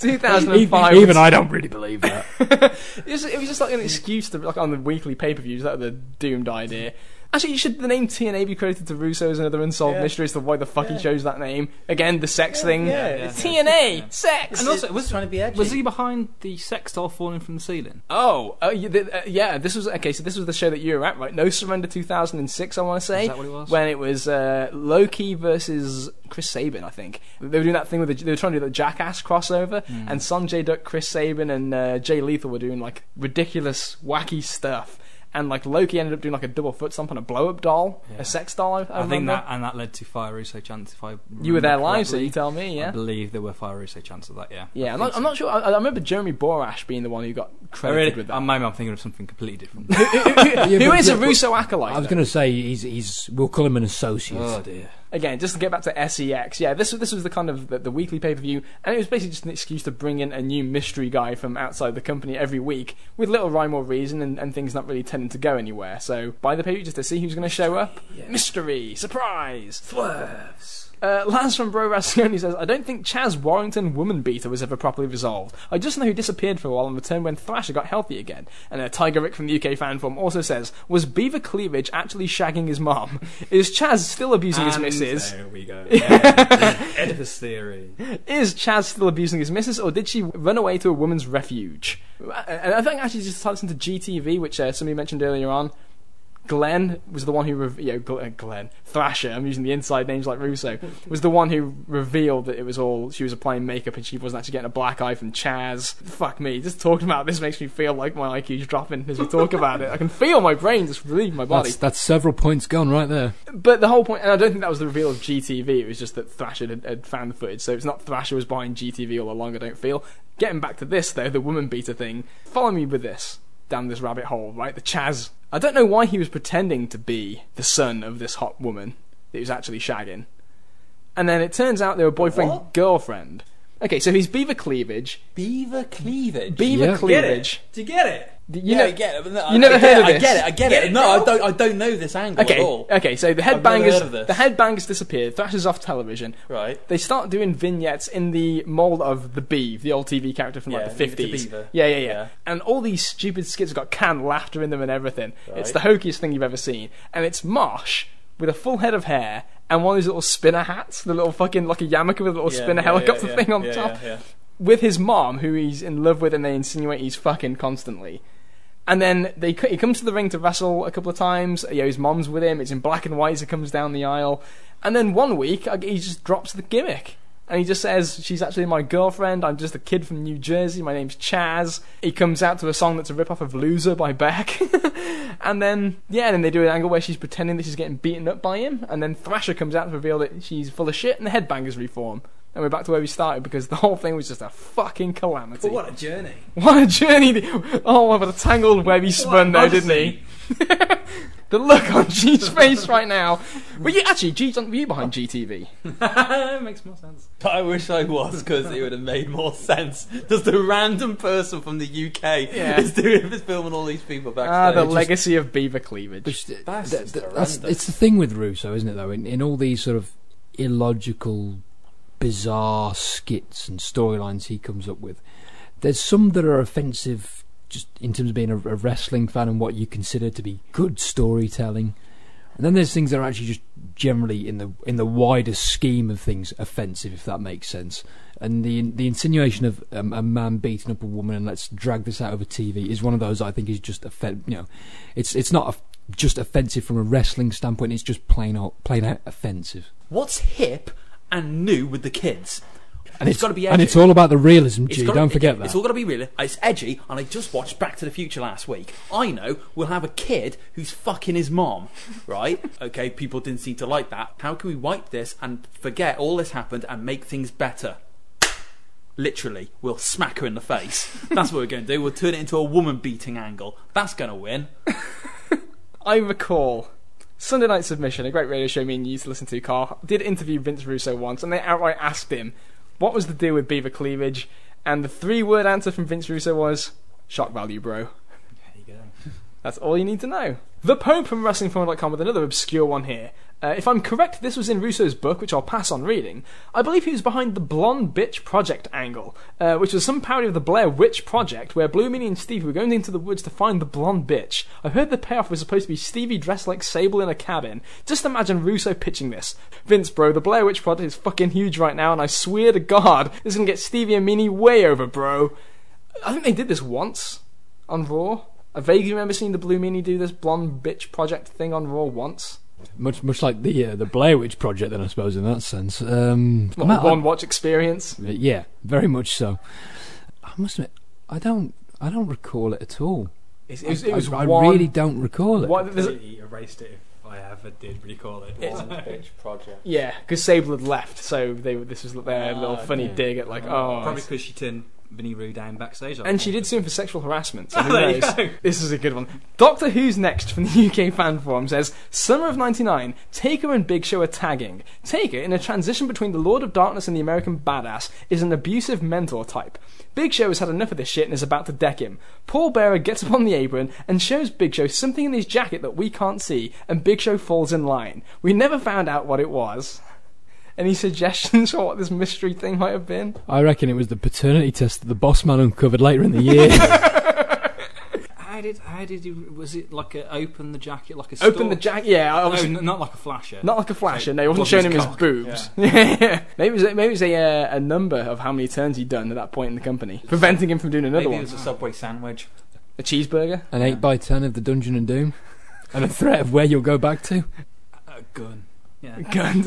2005. Even I don't really believe that. It was just like an excuse to, like, on the weekly pay-per-views. That was the doomed idea. Actually, should the name TNA be credited to Russo as another unsolved mystery as to why the fuck he chose that name? Again, the sex thing. TNA, sex. And also, was trying to be edgy. Was he behind the sex doll falling from the ceiling? Yeah. This was okay. So this was the show that you were at, right? No Surrender 2006. I want to say. Is that what it was? When it was Loki versus Chris Sabin, I think they were doing that thing with they were trying to do the Jackass crossover, and Sanjay Dutt, Chris Sabin, and Jay Lethal were doing like ridiculous, wacky stuff. And like Loki ended up doing like a double foot stomp on a blow-up doll, a sex doll. I think that led to Fire Russo chants. If you were there live, so you tell me. Yeah, I believe there were Fire Russo chants of that. Yeah. Yeah, I'm not sure. I remember Jeremy Borash being the one who got credited with that. Maybe I'm thinking of something completely different. Who is a Russo acolyte? I was going to say he's. We'll call him an associate. Oh dear. Again, just to get back to SEX, this was the kind of the weekly pay-per-view, and it was basically just an excuse to bring in a new mystery guy from outside the company every week, with little rhyme or reason, and things not really tending to go anywhere. So, buy the pay-per-view just to see who's going to show up. Yeah. Mystery! Surprise! Swerves! Lance from Bro Wrestling Only says, I don't think Chaz Warrington woman beater was ever properly resolved. I just know he disappeared for a while and returned when Thrasher got healthy again. And Tiger Rick from the UK fan forum also says, was Beaver Cleavage actually shagging his mom? Is Chaz still abusing his missus? There we go. Oedipus theory. Is Chaz still abusing his missus, or did she run away to a woman's refuge? And I think actually just ties into GTV, which somebody mentioned earlier on. Glenn was the one who Glenn Thrasher, I'm using the inside names like Russo, was the one who revealed that it was all she was applying makeup and she wasn't actually getting a black eye from Chaz. Fuck me, just talking about this makes me feel like my IQ's dropping as we talk about it. I can feel my brain just leave my body. That's several points gone right there. But the whole point, and I don't think that was the reveal of GTV, it was just that Thrasher had found the footage, so it's not Thrasher was behind GTV all along, I don't feel. Getting back to this though, the woman beater thing, follow me with this. Down this rabbit hole, right? The Chaz. I don't know why he was pretending to be the son of this hot woman that he was actually shagging. And then it turns out they were boyfriend, girlfriend. Okay, so he's Beaver Cleavage. Beaver Cleavage? Beaver Cleavage. Do you get it? You get it. No, you never heard of this? I get it. No, I don't know this angle at all. Okay, so the headbangers disappeared. Thrasher's off television. Right. They start doing vignettes in the mould of the Beav, the old TV character from like the 50s. The Beaver. Yeah. And all these stupid skits have got canned laughter in them and everything. Right. It's the hokiest thing you've ever seen. And it's Marsh with a full head of hair and one of these little spinner hats, the little fucking, like a yarmulke with a little spinner helicopter thing on top. Yeah. With his mom, who he's in love with, and they insinuate he's fucking constantly. And then he comes to the ring to wrestle a couple of times. His mom's with him. It's in black and white as he comes down the aisle. And then one week, he just drops the gimmick. And he just says, she's actually my girlfriend, I'm just a kid from New Jersey, my name's Chaz. He comes out to a song that's a rip-off of Loser by Beck. And then they do an angle where she's pretending that she's getting beaten up by him, and then Thrasher comes out to reveal that she's full of shit, and the headbangers reform. And we're back to where we started, because the whole thing was just a fucking calamity. But what a journey. What a journey! Oh, what a tangled web he spun there, didn't he? The look on G's face right now. Were you behind GTV? Makes more sense. I wish I was, because it would have made more sense. Just a random person from the UK is filming all these people backstage. The legacy of beaver cleavage. It's the thing with Russo, isn't it, though? In all these sort of illogical, bizarre skits and storylines he comes up with, there's some that are offensive just in terms of being a wrestling fan and what you consider to be good storytelling, and then there's things that are actually just generally in the wider scheme of things offensive, if that makes sense. And the insinuation of a man beating up a woman and let's drag this out over TV is one of those I think is just it's not just offensive from a wrestling standpoint, it's just plain out offensive. What's hip and new with the kids? And it's got to be edgy. And it's all about the realism, G. Don't forget that. It's all got to be real. It's edgy, and I just watched Back to the Future last week. I know we'll have a kid who's fucking his mom, right? Okay, people didn't seem to like that. How can we wipe this and forget all this happened and make things better? Literally, we'll smack her in the face. That's what we're going to do. We'll turn it into a woman-beating angle. That's going to win. I recall Sunday Night Submission, a great radio show me and you used to listen to, Carl, did interview Vince Russo once, and they outright asked him, what was the deal with beaver cleavage? And the 3-word answer from Vince Russo was, shock value, bro. There you go. That's all you need to know. The Pope from WrestlingFormula.com with another obscure one here. If I'm correct, this was in Russo's book, which I'll pass on reading. I believe he was behind the Blonde Bitch Project angle, which was some parody of the Blair Witch Project, where Blue Meanie and Stevie were going into the woods to find the blonde bitch. I heard the payoff was supposed to be Stevie dressed like Sable in a cabin. Just imagine Russo pitching this. Vince, bro, the Blair Witch Project is fucking huge right now, and I swear to God, this is going to get Stevie and Meanie way over, bro. I think they did this once on Raw. I vaguely remember seeing the Blue Meanie do this Blonde Bitch Project thing on Raw once. Much like the Blair Witch Project, then I suppose in that sense. One watch experience. Yeah, very much so. I must admit, I don't recall it at all. I really don't recall it. He erased it. If I ever did recall it. Bitch Project. Yeah, because Sable had left, so this was their little funny dig at probably because she turned Vinnie Roo down backstage. And she did sue him for sexual harassment. So who knows? This is a good one. Doctor Who's Next from the UK fan forum says, Summer of '99, Taker and Big Show are tagging. Taker, in a transition between the Lord of Darkness and the American Badass, is an abusive mentor type. Big Show has had enough of this shit and is about to deck him. Paul Bearer gets up on the apron and shows Big Show something in his jacket that we can't see, and Big Show falls in line. We never found out what it was. Any suggestions for what this mystery thing might have been? I reckon it was the paternity test that the boss man uncovered later in the year. How did he? Was it like open the jacket like a store? Open the jacket? Yeah, obviously not like a flasher. Not like a flasher. No, he wasn't showing him his boobs. Yeah. Maybe it was a number of how many turns he'd done at that point in the company, preventing him from doing another one. Maybe it was a Subway sandwich, a cheeseburger, an 8x10 of the Dungeon and Doom, and a threat of where you'll go back to. A gun. Yeah. Gun.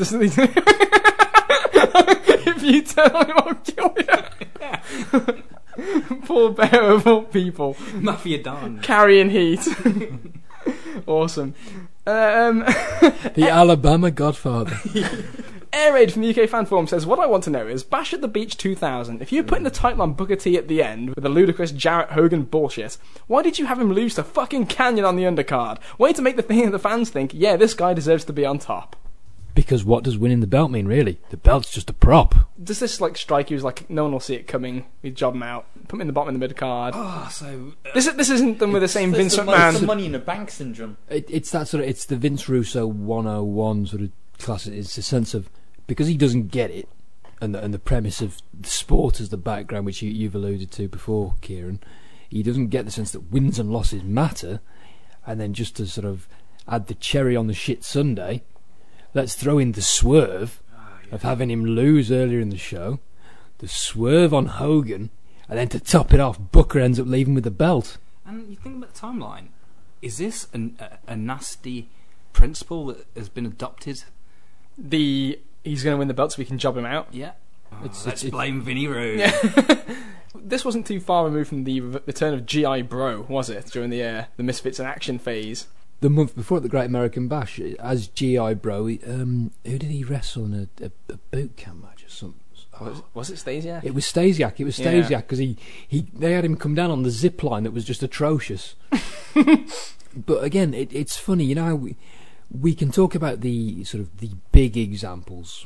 If you tell him, I'll kill you. Poor Bear of all people. Mafia Don. Carrying heat. Awesome. The Alabama Godfather. Air Raid from the UK fan forum says, what I want to know is Bash at the Beach 2000. If you're putting the title on Booker T at the end with the ludicrous Jarrett Hogan bullshit, why did you have him lose to fucking Canyon on the undercard? Way to make the fans think, yeah, this guy deserves to be on top. Because what does winning the belt mean, really? The belt's just a prop. Does this strike you as no one will see it coming? We job him out, put him in the bottom of the mid card. Oh, so this isn't done with the same Vince McMahon. It's the Money in the Bank syndrome. It's that sort of. It's the Vince Russo 101 sort of class. It's a sense of because he doesn't get it, and the premise of the sport as the background, which you've alluded to before, Kieran. He doesn't get the sense that wins and losses matter, and then just to sort of add the cherry on the shit sundae. Let's throw in the swerve of having him lose earlier in the show, the swerve on Hogan, and then to top it off, Booker ends up leaving with the belt. And you think about the timeline. Is this a nasty principle that has been adopted? He's going to win the belt so we can job him out? Yeah. Let's blame Vinny Roo. This wasn't too far removed from the return of G.I. Bro, was it, during the Misfits in Action phase? The month before at the Great American Bash, as G.I. Bro, who did he wrestle in a boot camp match or something? Was it Stasiak? It was Stasiak. Because they had him come down on the zip line that was just atrocious. But again, it's funny, you know, how we can talk about the sort of the big examples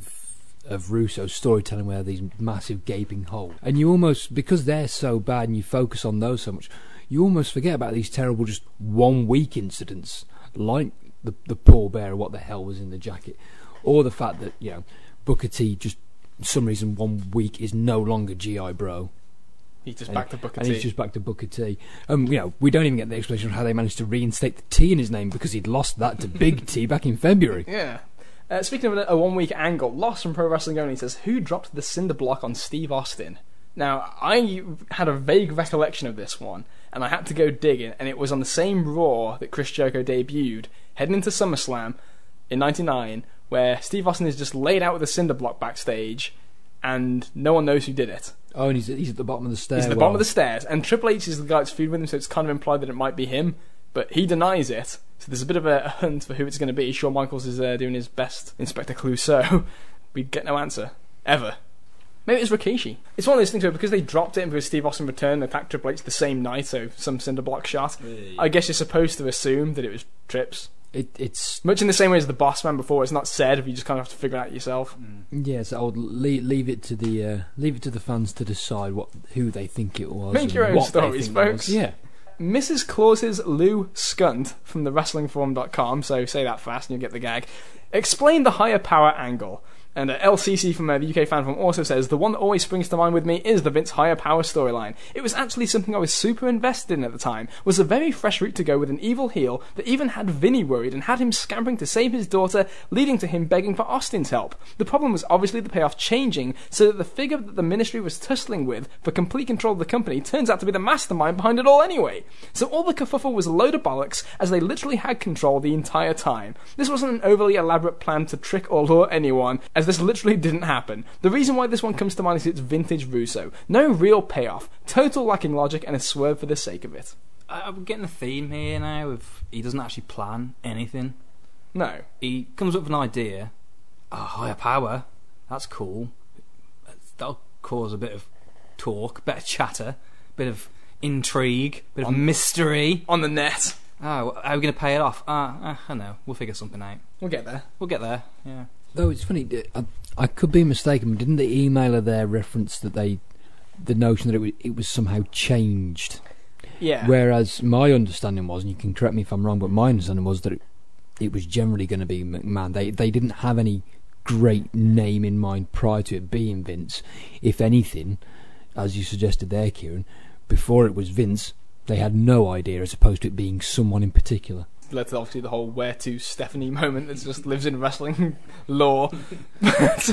of Russo's storytelling where these massive gaping holes, and you almost, because they're so bad and you focus on those so much, you almost forget about these terrible just 1 week incidents like the Paul Bearer, what the hell was in the jacket, or the fact that, you know, Booker T just for some reason 1 week is no longer G.I. Bro. He's just back to Booker T. And he's just back to Booker T. You know, we don't even get the explanation of how they managed to reinstate the T in his name, because he'd lost that to Big T back in February. Yeah. Speaking of a 1 week angle, Lost from Pro Wrestling Only says, who dropped the cinder block on Steve Austin? Now, I had a vague recollection of this one, and I had to go digging, and it was on the same Raw that Chris Jericho debuted, heading into SummerSlam in '99, where Steve Austin is just laid out with a cinder block backstage, and no one knows who did it. Oh, and he's at the bottom of the stairs. He's at the bottom of the stairs, and Triple H is the guy that's feuding with him, so it's kind of implied that it might be him, but he denies it. So there's a bit of a hunt for who it's going to be. Shawn Michaels is doing his best Inspector Clouseau. We get no answer. Ever. Maybe it's Rikishi. It's one of those things where because they dropped it and because Steve Austin returned and attacked Triple H the same night, so some cinder block shot, I guess you're supposed to assume that it was Trips. It's much in the same way as the Boss Man before. It's not said, if you just kind of have to figure it out yourself. Yes, I would leave it to the fans to decide who they think it was. Make your own stories, folks. Yeah. Mrs. Claus's Lou Skunt from the WrestlingForum.com, so say that fast and you'll get the gag, explained the higher power angle. And LCC from the UK fan from also says, the one that always springs to mind with me is the Vince higher power storyline. It was actually something I was super invested in at the time. Was a very fresh route to go with an evil heel that even had Vinny worried and had him scampering to save his daughter, leading to him begging for Austin's help. The problem was obviously the payoff changing, so that the figure that the ministry was tussling with for complete control of the company turns out to be the mastermind behind it all anyway. So all the kerfuffle was a load of bollocks, as they literally had control the entire time. This wasn't an overly elaborate plan to trick or lure anyone, as this literally didn't happen. The reason why this one comes to mind is it's vintage Russo. No real payoff, total lacking logic, and a swerve for the sake of it. I'm getting a theme here now of he doesn't actually plan anything. No. He comes up with an idea, higher power, that's cool. That'll cause a bit of talk, bit of chatter, bit of intrigue, bit of mystery. On the net. Oh, how are we going to pay it off? I know, we'll figure something out. We'll get there. Yeah. Though it's funny, I could be mistaken, but didn't the emailer there reference that the notion that it was somehow changed? Yeah. Whereas my understanding was, and you can correct me if I'm wrong, but my understanding was that it was generally going to be McMahon. They didn't have any great name in mind prior to it being Vince. If anything, as you suggested there, Kieran, before it was Vince, they had no idea, as opposed to it being someone in particular. Led to obviously the whole where to Stephanie moment that just lives in wrestling lore. But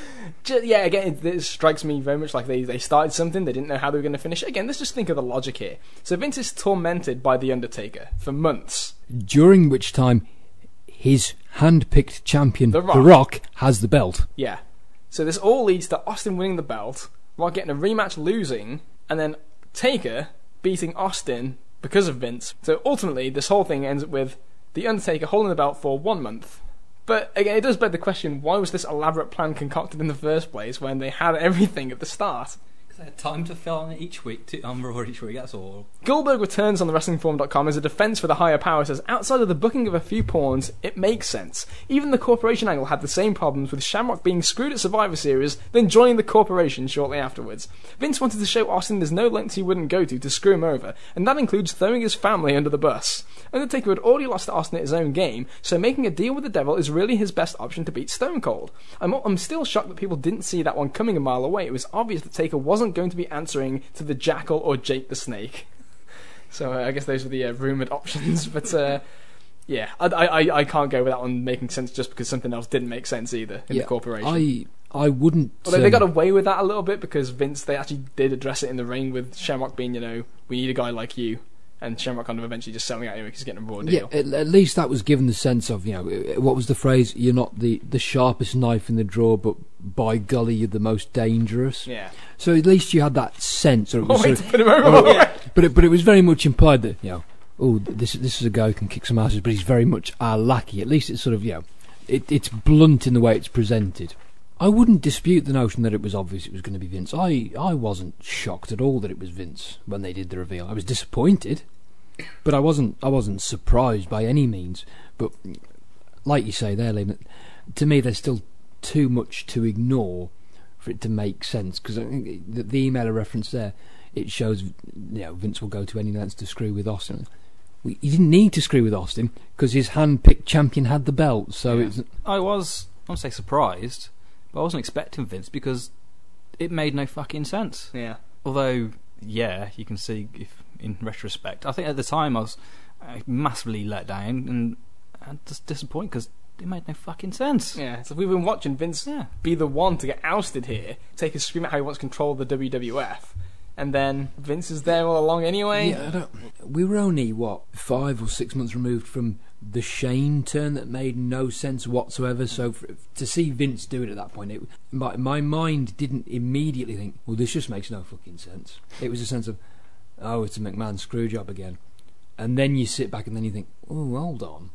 yeah, again, it strikes me very much like they started something, they didn't know how they were going to finish it. Again, let's just think of the logic here. So Vince is tormented by The Undertaker for months. During which time his hand-picked champion, The Rock, has the belt. Yeah. So this all leads to Austin winning the belt, Rock getting a rematch losing, and then Taker beating Austin because of Vince. So ultimately, this whole thing ends up with The Undertaker holding the belt for 1 month. But again, it does beg the question, why was this elaborate plan concocted in the first place when they had everything at the start? Because they had time to fill on each week, on Raw each week, that's all. Goldberg returns on the WrestlingForum.com as a defence for the higher power, says, outside of the booking of a few pawns, it makes sense. Even the corporation angle had the same problems, with Shamrock being screwed at Survivor Series, then joining the corporation shortly afterwards. Vince wanted to show Austin there's no lengths he wouldn't go to screw him over, and that includes throwing his family under the bus. Undertaker had already lost to Austin at his own game, so making a deal with the devil is really his best option to beat Stone Cold. I'm still shocked that people didn't see that one coming a mile away. It was obvious that Taker wasn't going to be answering to the Jackal or Jake the Snake. So I guess those were the rumoured options, but yeah, I can't go with that one making sense just because something else didn't make sense either in the corporation. I wouldn't... Although they got away with that a little bit because Vince, they actually did address it in the ring with Shamrock being, we need a guy like you. and Shamrock kind of eventually just selling out anyway because he's getting a raw deal. Yeah, at least that was given the sense of, what was the phrase? You're not the sharpest knife in the drawer, but by golly, you're the most dangerous. Yeah. So at least you had that sense. Or it was Way sort to of- put him over. but it was very much implied that, this is a guy who can kick some asses, but he's very much our lackey. At least it's sort of, it's blunt in the way it's presented. I wouldn't dispute the notion that it was obvious it was going to be Vince. I wasn't shocked at all that it was Vince when they did the reveal. I was disappointed, but I wasn't surprised by any means. But like you say there, Liam, to me there's still too much to ignore for it to make sense. Because I think the email I referenced there, it shows Vince will go to any lengths to screw with Austin. He didn't need to screw with Austin because his hand-picked champion had the belt. So it's I won't say surprised, but I wasn't expecting Vince because it made no fucking sense. Yeah. Although, you can see if in retrospect, I think at the time I was massively let down and just disappointed because it made no fucking sense. Yeah, so we've been watching Vince be the one to get ousted here, take a scream at how he wants control of the WWF, and then Vince is there all along anyway. Yeah, we were only 5 or 6 months removed from the Shane turn that made no sense whatsoever. So to see Vince do it at that point, my mind didn't immediately think, well, this just makes no fucking sense. It was a sense of, oh, it's a McMahon screw job again, and then you sit back and then you think, oh, hold on,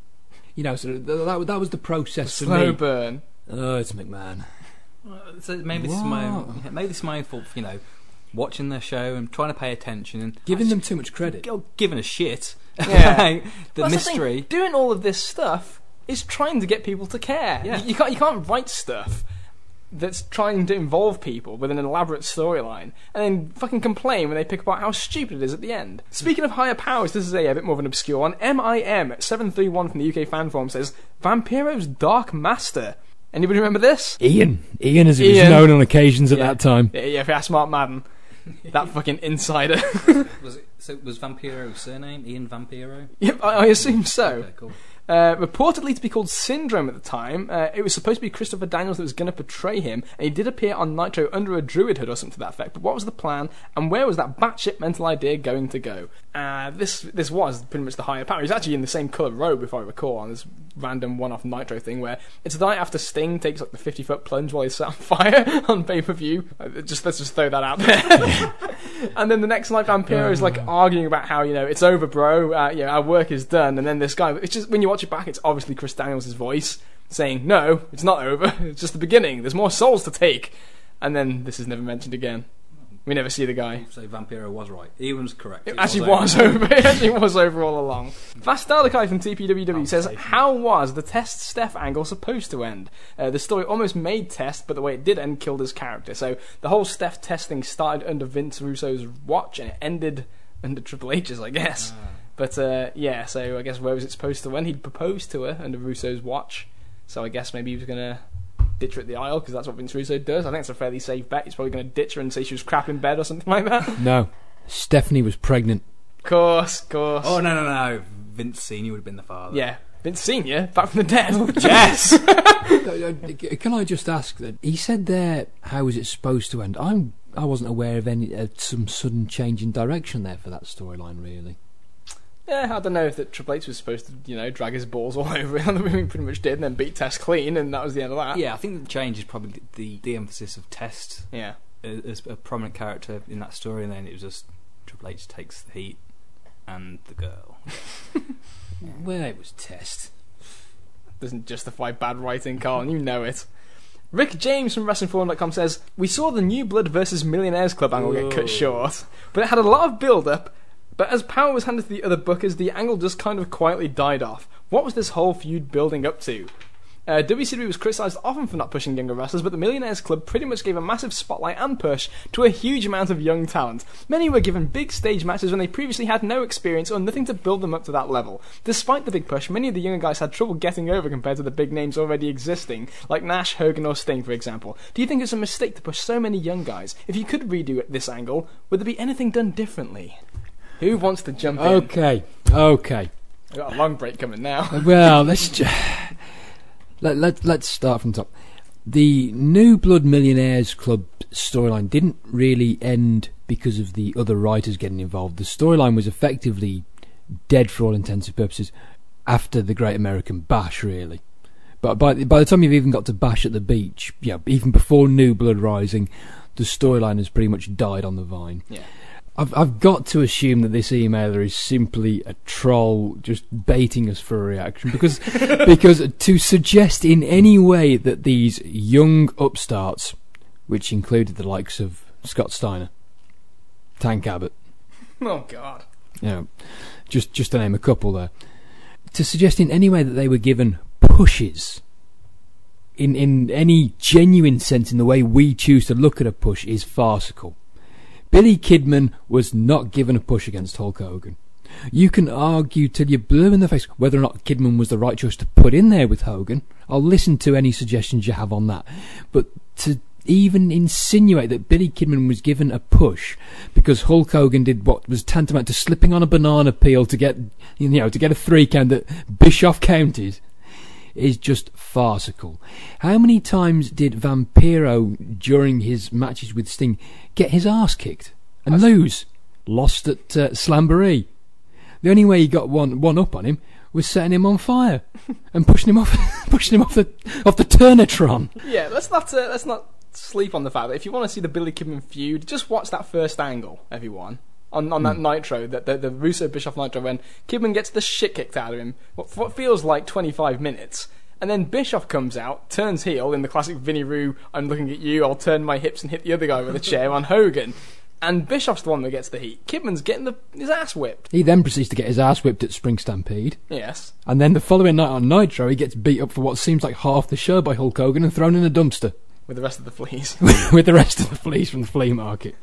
so that was the process for Slow me. burn. Oh, it's McMahon. So maybe this is my fault for watching their show and trying to pay attention and Giving them too much credit. giving a shit Yeah. about the Well, that's mystery. thing, doing all of this stuff is trying to get people to care. Yeah. You can't write stuff that's trying to involve people with an elaborate storyline and then fucking complain when they pick apart how stupid it is at the end. Speaking of higher powers, this is a bit more of an obscure one. MIM731 from the UK fan forum says, Vampiro's Dark Master. Anybody remember this? Ian as it was Ian. known on occasions at Yeah. that time. Yeah, if you ask Mark Madden. That fucking insider. Was Vampiro's surname Ian Vampiro? Yep, I assume so. Okay, cool. Reportedly to be called Syndrome at the time. It was supposed to be Christopher Daniels that was going to portray him, and he did appear on Nitro under a druid hood or something to that effect. But what was the plan, and where was that batshit mental idea going to go? This was pretty much the higher power. He's actually in the same colour robe, if I recall, on this random one-off Nitro thing, where it's the night after Sting takes like the 50-foot plunge while he's set on fire on pay-per-view. Let's just throw that out there. And then the next night, Vampiro is like arguing about how it's over, bro. Our work is done. And then this guy, it's just when you watch it back, it's obviously Chris Daniels' voice saying, "No, it's not over. It's just the beginning. There's more souls to take." And then this is never mentioned again. We never see the guy. So Vampiro was right. Ian's correct. It actually was over. It actually was over all along. Fast Dalek from TPWW says, how was the Test Steph angle supposed to end? The story almost made Test, but the way it did end killed his character. So the whole Steph Test thing started under Vince Russo's watch and it ended under Triple H's, I guess. But so I guess where was it supposed to end? He'd proposed to her under Russo's watch. So I guess maybe he was going to ditch her at the aisle because that's what Vince Russo does. I think it's a fairly safe bet. He's probably going to ditch her and say she was crap in bed or something like that. No, Stephanie was pregnant. Course. Oh no! Vince Senior would have been the father. Yeah, Vince Senior, back from the dead. Yes. Can I just ask that he said there, how was it supposed to end? I wasn't aware of some sudden change in direction there for that storyline, really. Yeah, I don't know if that Triple H was supposed to, drag his balls all over it, and we pretty much did, and then beat Test clean, and that was the end of that. Yeah, I think the change is probably the emphasis of Test Yeah. as a prominent character in that story, and then it was just Triple H takes the heat and the girl. Where it was Test. Doesn't justify bad writing, Carl, you know it. Rick James from WrestlingForum.com says, we saw the New Blood versus Millionaires Club angle get cut short, but it had a lot of build-up. But as power was handed to the other bookers, the angle just kind of quietly died off. What was this whole feud building up to? WCW was criticised often for not pushing younger wrestlers, but the Millionaires Club pretty much gave a massive spotlight and push to a huge amount of young talent. Many were given big stage matches when they previously had no experience or nothing to build them up to that level. Despite the big push, many of the younger guys had trouble getting over compared to the big names already existing, like Nash, Hogan or Sting, for example. Do you think it's a mistake to push so many young guys? If you could redo this angle, would there be anything done differently? Who wants to jump in? Okay. We've got a long break coming now. Well, let's start from the top. The New Blood Millionaires Club storyline didn't really end because of the other writers getting involved. The storyline was effectively dead for all intents and purposes after the Great American Bash, really. But by the time you've even got to Bash at the Beach, even before New Blood Rising, the storyline has pretty much died on the vine. Yeah. I've got to assume that this emailer is simply a troll just baiting us for a reaction, because to suggest in any way that these young upstarts, which included the likes of Scott Steiner, Tank Abbott, Oh God. Just to name a couple there, to suggest in any way that they were given pushes in any genuine sense in the way we choose to look at a push is farcical. Billy Kidman was not given a push against Hulk Hogan. You can argue till you're blue in the face whether or not Kidman was the right choice to put in there with Hogan. I'll listen to any suggestions you have on that. But to even insinuate that Billy Kidman was given a push because Hulk Hogan did what was tantamount to slipping on a banana peel to get a 3 count that Bischoff counted is just farcical. How many times did Vampiro, during his matches with Sting, get his arse kicked and lose? Lost at Slamboree. The only way he got one up on him was setting him on fire and pushing him off the Turnatron. Yeah, let's not sleep on the fact that if you want to see the Billy Kidman feud, just watch that first angle, everyone. On that Nitro, the Russo Bischoff Nitro, when Kidman gets the shit kicked out of him, what feels like 25 minutes, and then Bischoff comes out, turns heel in the classic Vinnie Roo, I'm looking at you, I'll turn my hips and hit the other guy with a chair on Hogan, and Bischoff's the one that gets the heat. Kidman's getting his ass whipped. He then proceeds to get his ass whipped at Spring Stampede. Yes. And then the following night on Nitro, he gets beat up for what seems like half the show by Hulk Hogan and thrown in a dumpster. With the rest of the fleas. With the rest of the fleas from the flea market.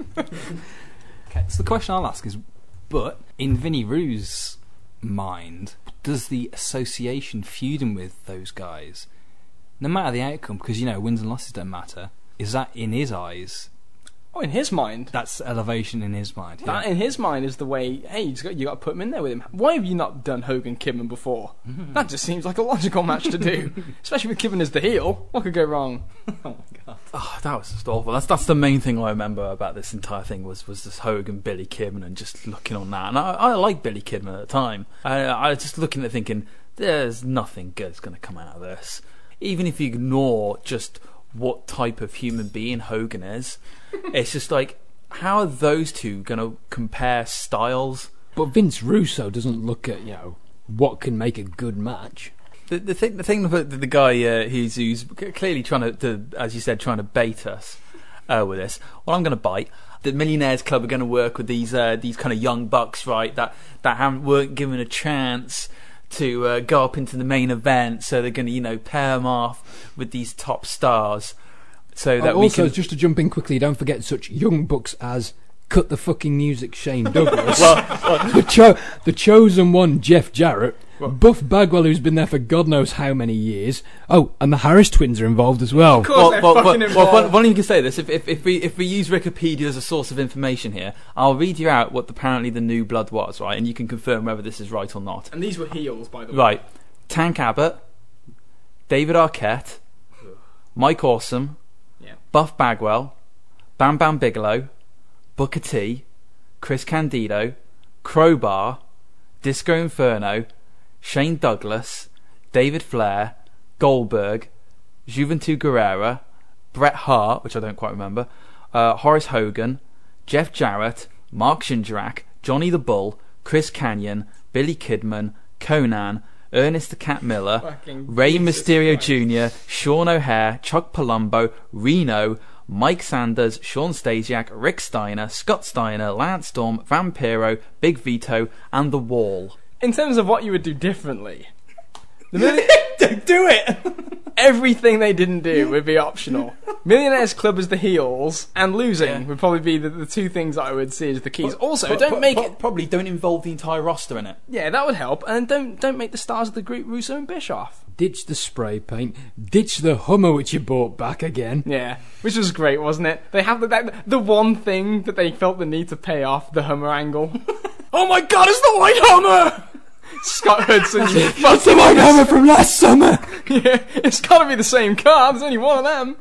Okay, so the question I'll ask is, but in Vinnie Roo's mind, does the association feuding with those guys, no matter the outcome, because wins and losses don't matter, is that in his eyes? Oh, in his mind. That's elevation in his mind. That in his mind is the way. Hey, you got to put him in there with him. Why have you not done Hogan Kidman before? That just seems like a logical match to do, especially with Kidman as the heel. What could go wrong? Oh my God. Oh, that was just awful. That's the main thing I remember about this entire thing was this Hogan Billy Kidman and just looking on that. And I liked Billy Kidman at the time. I was just looking at thinking, there's nothing good's going to come out of this. Even if you ignore just what type of human being Hogan is, it's just like, how are those two going to compare styles? But Vince Russo doesn't look at what can make a good match. The thing about the guy who's clearly trying to, as you said, trying to bait us with this. Well, I'm going to bite. The Millionaires Club are going to work with these kind of young bucks, right? That weren't given a chance to go up into the main event, so they're going to pair them off with these top stars. So that also, just to jump in quickly, don't forget such young bucks as Cut the Fucking Music, Shane Douglas, the Chosen One, Jeff Jarrett, Buff Bagwell, who's been there for God knows how many years. Oh, and the Harris twins are involved as well. Of course, they're fucking involved. One of you can say this. If we use Wikipedia as a source of information here, I'll read you out what apparently the New Blood was, right? And you can confirm whether this is right or not. And these were heels, by the way. Right. Tank Abbott, David Arquette, Mike Awesome, Buff Bagwell, Bam Bam Bigelow, Booker T, Chris Candido, Crowbar, Disco Inferno, Shane Douglas, David Flair, Goldberg, Juventud Guerrera, Bret Hart, which I don't quite remember, Horace Hogan, Jeff Jarrett, Mark Shinjarak, Johnny the Bull, Chris Kanyon, Billy Kidman, Conan, Ernest the Cat Miller, Fucking Rey Jesus Mysterio Christ. Jr., Sean O'Hare, Chuck Palumbo, Reno, Mike Sanders, Sean Stasiak, Rick Steiner, Scott Steiner, Lance Storm, Vampiro, Big Vito, and The Wall. In terms of what you would do differently, Do it! everything they didn't do would be optional. Millionaires Club as the heels, and losing would probably be the two things that I would see as the keys. Also, don't make it. Probably don't involve the entire roster in it. Yeah, that would help. And don't make the stars of the group Russo and Bischoff. Ditch the spray paint. Ditch the Hummer which you bought back again. Yeah, which was great, wasn't it? They have the one thing that they felt the need to pay off, the Hummer angle. Oh my God, it's the White Hummer! Scott Hudson. That's the Mike Hammer from last summer. Yeah, it's got to be the same car. There's only one of them.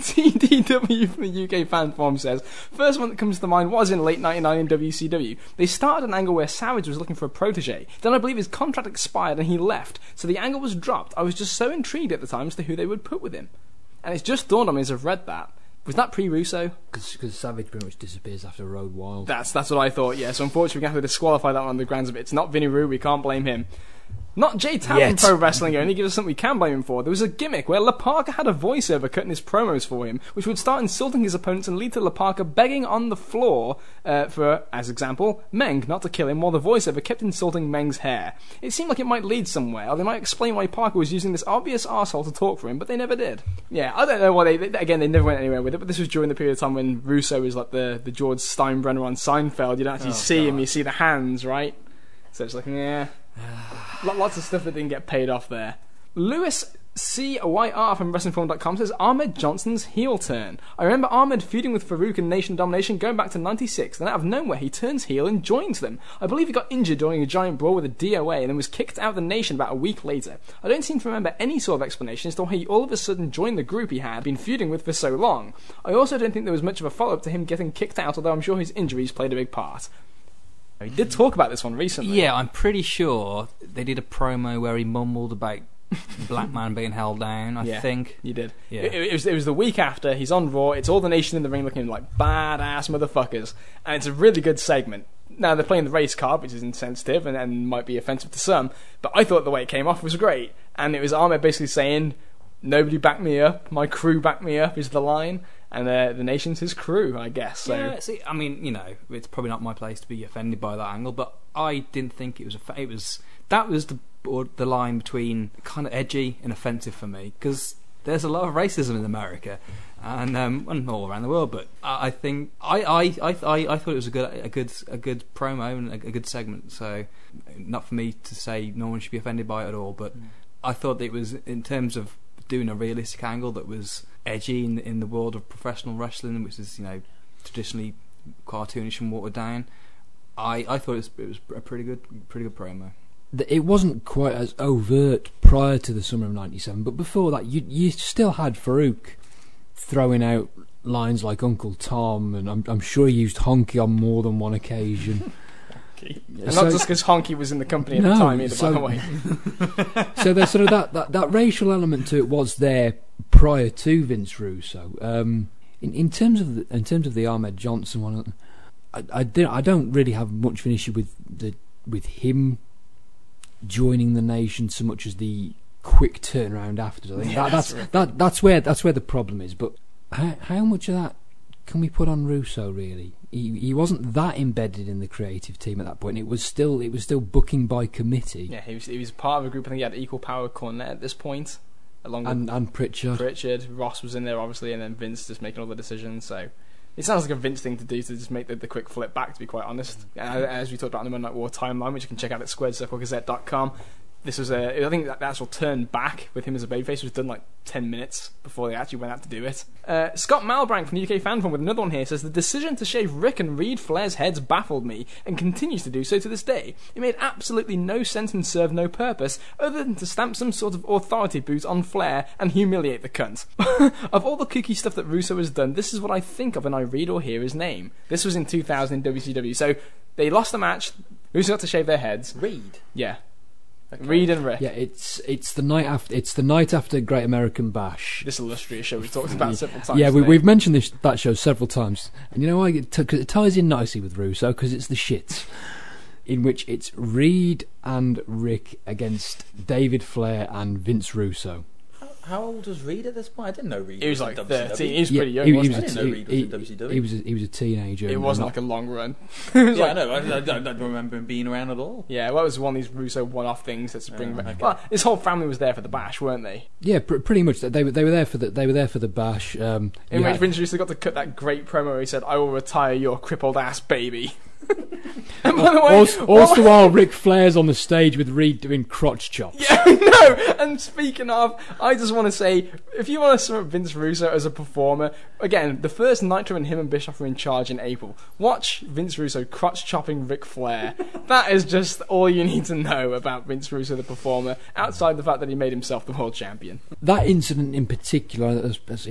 TDW from the UK fan forum says, first one that comes to mind was in late 99 in WCW. They started an angle where Savage was looking for a protege. Then I believe his contract expired and he left. So the angle was dropped. I was just so intrigued at the time as to who they would put with him. And it's just dawned on me as I've read that. Was that pre-Russo? Because Savage pretty much disappears after Road Wild. That's what I thought, yeah. So unfortunately, we're going to have to disqualify that one on the grounds of it's not Vinny Roo, we can't blame him. Not Jay Tab from Yet. Pro Wrestling only gives us something we can blame him for. There was a gimmick where La Parka had a voiceover cutting his promos for him, which would start insulting his opponents and lead to La Parka begging on the floor for, as example, Meng not to kill him, while the voiceover kept insulting Meng's hair. It seemed like it might lead somewhere, or they might explain why Parker was using this obvious arsehole to talk for him, but they never did. Yeah, I don't know why they never went anywhere with it, but this was during the period of time when Russo was like the George Steinbrenner on Seinfeld. You don't actually see him, you see the hands, right? So it's like, yeah. Lots of stuff that didn't get paid off there. Lewis CYR from WrestlingForum.com says Ahmed Johnson's heel turn. I remember Ahmed feuding with Farouk and Nation Domination going back to 96, then out of nowhere he turns heel and joins them. I believe he got injured during a giant brawl with a DOA and then was kicked out of the Nation about a week later. I don't seem to remember any sort of explanation as to why he all of a sudden joined the group he had been feuding with for so long. I also don't think there was much of a follow-up to him getting kicked out, although I'm sure his injuries played a big part. He did talk about this one recently. Yeah, I'm pretty sure they did a promo where he mumbled about Black Man being held down, I think. You did. Yeah. It was the week after, he's on Raw, it's all the Nation in the ring looking like badass motherfuckers, and it's a really good segment. Now, they're playing the race card, which is insensitive and might be offensive to some, but I thought the way it came off was great, and it was Ahmed basically saying, nobody backed me up, my crew backed me up is the line, and the Nation's his crew, I guess. So. Yeah, see, I mean, you know, it's probably not my place to be offended by that angle, but I didn't think it was that was the line between kind of edgy and offensive for me, because there's a lot of racism in America, and all around the world. But I think I thought it was a good promo and a good segment. So not for me to say no one should be offended by it at all, but I thought it was, in terms of doing a realistic angle that was edgy in the world of professional wrestling, which is, you know, traditionally cartoonish and watered down. I thought it was a pretty good promo. It wasn't quite as overt prior to the summer of '97, but before that, you still had Farouk throwing out lines like Uncle Tom, and I'm sure he used Honky on more than one occasion. And not just because Honky was in the company at the time either, by the way. So there's sort of that racial element to it was there prior to Vince Russo. In terms of the Ahmed Johnson one, I don't really have much of an issue with him joining the Nation so much as the quick turnaround after. I think that's where the problem is. But how much of that can we put on Russo, really? He wasn't that embedded in the creative team at that point. It was still booking by committee. Yeah, he was part of a group. I think he had equal power with Cornette at this point, along with and Pritchard. Ross was in there obviously, and then Vince just making all the decisions. So it sounds like a Vince thing to do, to just make the quick flip back, to be quite honest. As we talked about in the Monday Night War timeline, which you can check out at squaredcirclegazette.com. This was I think that the actual turn back with him as a babyface was done like 10 minutes before they actually went out to do it. Scott Malbrank from the UK Fan Forum with another one here says, the decision to shave Rick and Reed Flair's heads baffled me and continues to do so to this day. It made absolutely no sense and served no purpose other than to stamp some sort of authority boot on Flair and humiliate the cunt. Of all the kooky stuff that Russo has done, this is what I think of when I read or hear his name. This was in 2000 in WCW. So they lost the match. Russo got to shave their heads. Reed? Yeah. Okay. Reed and Rick. Yeah, it's the night after Great American Bash. This illustrious show we've talked about several times. Yeah, we've mentioned that show several times, and you know why? Because it ties in nicely with Russo, because it's the shits, in which it's Reed and Rick against David Flair and Vince Russo. How old was Reed at this point? I didn't know Reed. He was like in 13. WCW. He was pretty young. I didn't know Reed was in WCW. He was a teenager. It wasn't like a long run. Yeah, I know. I don't remember him being around at all. Yeah, well, it was one of these Russo one-off things that's bring back. Okay. Well, his whole family was there for the bash, weren't they? Yeah, pretty much. They were there for the bash. In which Vince Russo got to cut that great promo where he said, "I will retire your crippled ass baby." And by the way, Also while Ric Flair's on the stage with Reed doing crotch chops. Yeah, no. And speaking of, I just want to say, if you want to sum up Vince Russo as a performer, again, the first Nitro and him and Bischoff were in charge in April. Watch Vince Russo crotch chopping Ric Flair. That is just all you need to know about Vince Russo, the performer, outside the fact that he made himself the world champion. That incident in particular,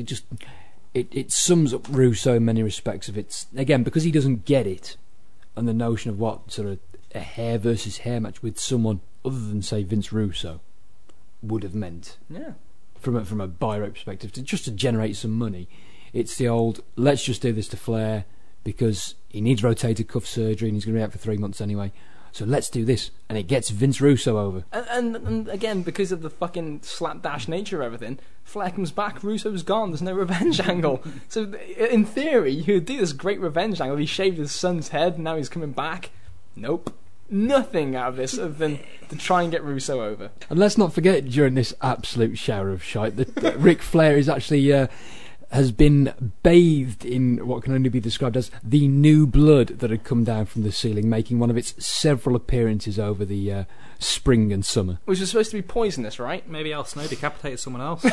it sums up Russo in many respects. Of it's again because he doesn't get it, and the notion of what sort of a hair versus hair match with someone other than say Vince Russo would have meant. Yeah. From a buy rate perspective, just to generate some money, it's the old let's just do this to Flair because he needs rotator cuff surgery and he's going to be out for 3 months anyway. So let's do this, and it gets Vince Russo over. And again, because of the fucking slapdash nature of everything, Flair comes back, Russo's gone, there's no revenge angle. So in theory, you could do this great revenge angle. He shaved his son's head, and now he's coming back. Nope. Nothing out of this other than to try and get Russo over. And let's not forget, during this absolute shower of shite, that Ric Flair is actually has been bathed in what can only be described as the new blood that had come down from the ceiling, making one of its several appearances over the spring and summer. Which was supposed to be poisonous, right? Maybe Al Snow decapitated someone else.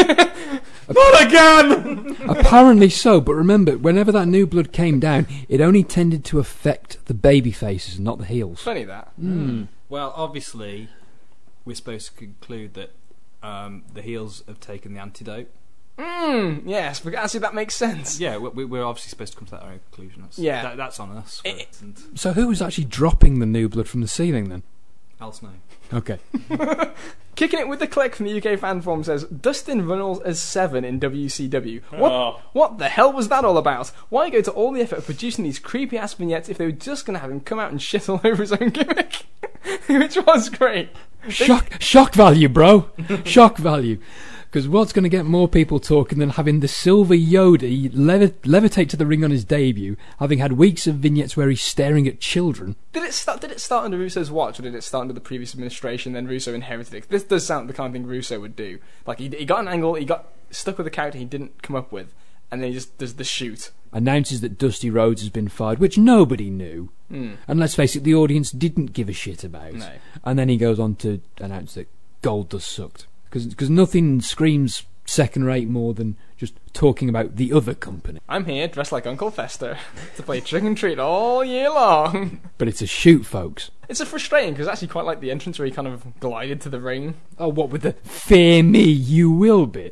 Not again! Apparently so, but remember, whenever that new blood came down, it only tended to affect the baby faces and not the heels. Funny that. Well, obviously, we're supposed to conclude that the heels have taken the antidote. Yes, but actually that makes sense. Yeah, we're obviously supposed to come to that own conclusion. That's on us. So who was actually dropping the new blood from the ceiling then? Al Snow. Okay. Kicking it with the click from the UK fan forum says, Dustin Runnels as 7 in WCW. What the hell was that all about? Why go to all the effort of producing these creepy ass vignettes if they were just going to have him come out and shit all over his own gimmick? Which was great. Shock value, bro. Shock value. Because what's going to get more people talking than having the Silver Yoda levitate to the ring on his debut, having had weeks of vignettes where he's staring at children? Did it start under Russo's watch, or did it start under the previous administration, then Russo inherited it? This does sound like the kind of thing Russo would do. Like, he got an angle, he got stuck with a character he didn't come up with, and then he just does the shoot. Announces that Dusty Rhodes has been fired, which nobody knew. And let's face it, the audience didn't give a shit about. No. And then he goes on to announce that Goldust sucked. Because nothing screams second-rate more than just talking about the other company. I'm here, dressed like Uncle Fester, to play trick and treat all year long. But it's a shoot, folks. It's a frustrating, because I actually quite like the entrance where he kind of glided to the ring. Oh, what with the "fear me, you will" bit?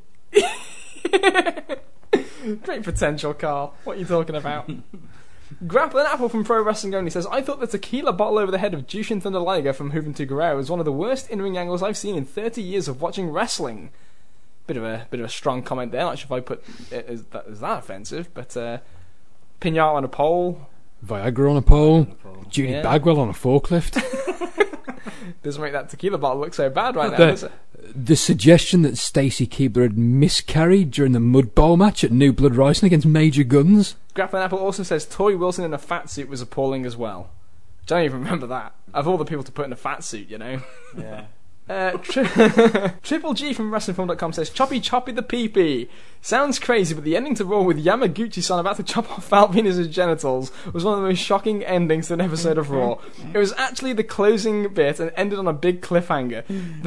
Great potential, Carl. What are you talking about? Grappling Apple from Pro Wrestling Only says, I thought the tequila bottle over the head of Jushin Thunder Liger from Juventud Guerrero was one of the worst in-ring angles I've seen in 30 years of watching wrestling. Bit of a strong comment there. Not sure if I put it as that offensive, but Pinata on a pole, Viagra on a pole, Judy Bagwell on a forklift. Doesn't make that tequila bottle look so bad right now, does it? The suggestion that Stacy Keibler had miscarried during the Mud Bowl match at New Blood Rising against Major Guns. Grappling Apple also says Tori Wilson in a fat suit was appalling as well. I don't even remember that. Of all the people to put in a fat suit, you know. Yeah. Triple G from WrestlingFilm.com says, Choppy the pee-pee. Sounds crazy, but the ending to Raw with Yamaguchi-san about to chop off Val Venus' genitals was one of the most shocking endings to an episode of Raw. It was actually the closing bit and ended on a big cliffhanger. The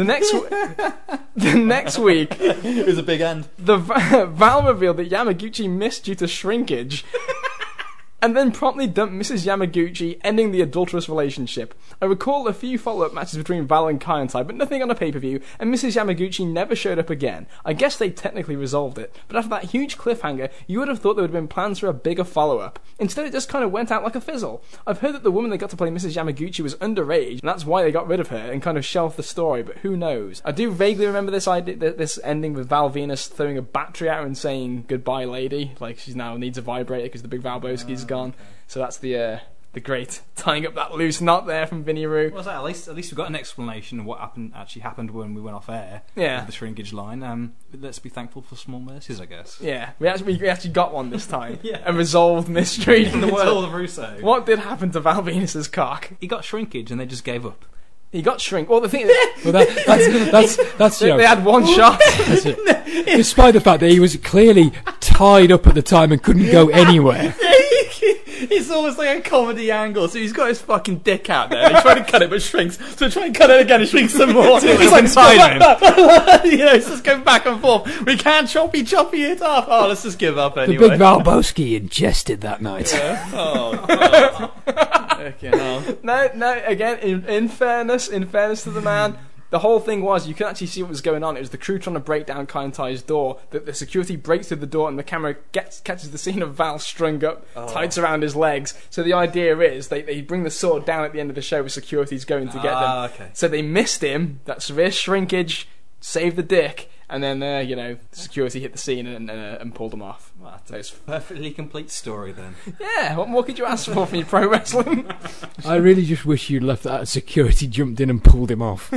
next week, it was a big end. The Val revealed that Yamaguchi missed due to shrinkage. And then promptly dumped Mrs. Yamaguchi, ending the adulterous relationship. I recall a few follow-up matches between Val and Kaientai, but nothing on a pay-per-view, and Mrs. Yamaguchi never showed up again. I guess they technically resolved it, but after that huge cliffhanger, you would have thought there would have been plans for a bigger follow-up. Instead, it just kind of went out like a fizzle. I've heard that the woman that got to play Mrs. Yamaguchi was underage, and that's why they got rid of her and kind of shelved the story, but who knows. I do vaguely remember this ending with Val Venus throwing a battery at her and saying, goodbye, lady, like she now needs a vibrator because the big Valboski's gone. So that's the great tying up that loose knot there from Vinny Roo. Well, at least we've got an explanation of what actually happened when we went off air. Yeah, with the shrinkage line. Let's be thankful for small mercies, I guess. Yeah, we actually got one this time. Yeah. A resolved mystery in the world of Russo. What did happen to Val Venus's cock? He got shrinkage and they just gave up. He got shrink. Well, the thing is, that's they had one shot. That's it. Despite the fact that he was clearly tied up at the time and couldn't go anywhere. It's almost like a comedy angle. So he's got his fucking dick out there. And he's trying to cut it, but shrinks. So trying to cut it again, it shrinks some more. It's like inside him. it's just going back and forth. We can't choppy it up. Oh, let's just give up The anyway. big Valboski ingested that night. Oh, God. Okay, no. No. Again, in fairness to the man, the whole thing was you could actually see what was going on. It was the crew trying to break down Kyle Ty's door. The security breaks through the door, and the camera catches the scene of Val strung up, tights around his legs. So the idea is they bring the sword down at the end of the show where security's going to get them. Okay. So they missed him. That severe shrinkage saved the dick, and then security hit the scene and pulled him off. Well, that's a perfectly complete story then. Yeah, what more could you ask for from your pro wrestling? I really just wish you'd left that security jumped in and pulled him off.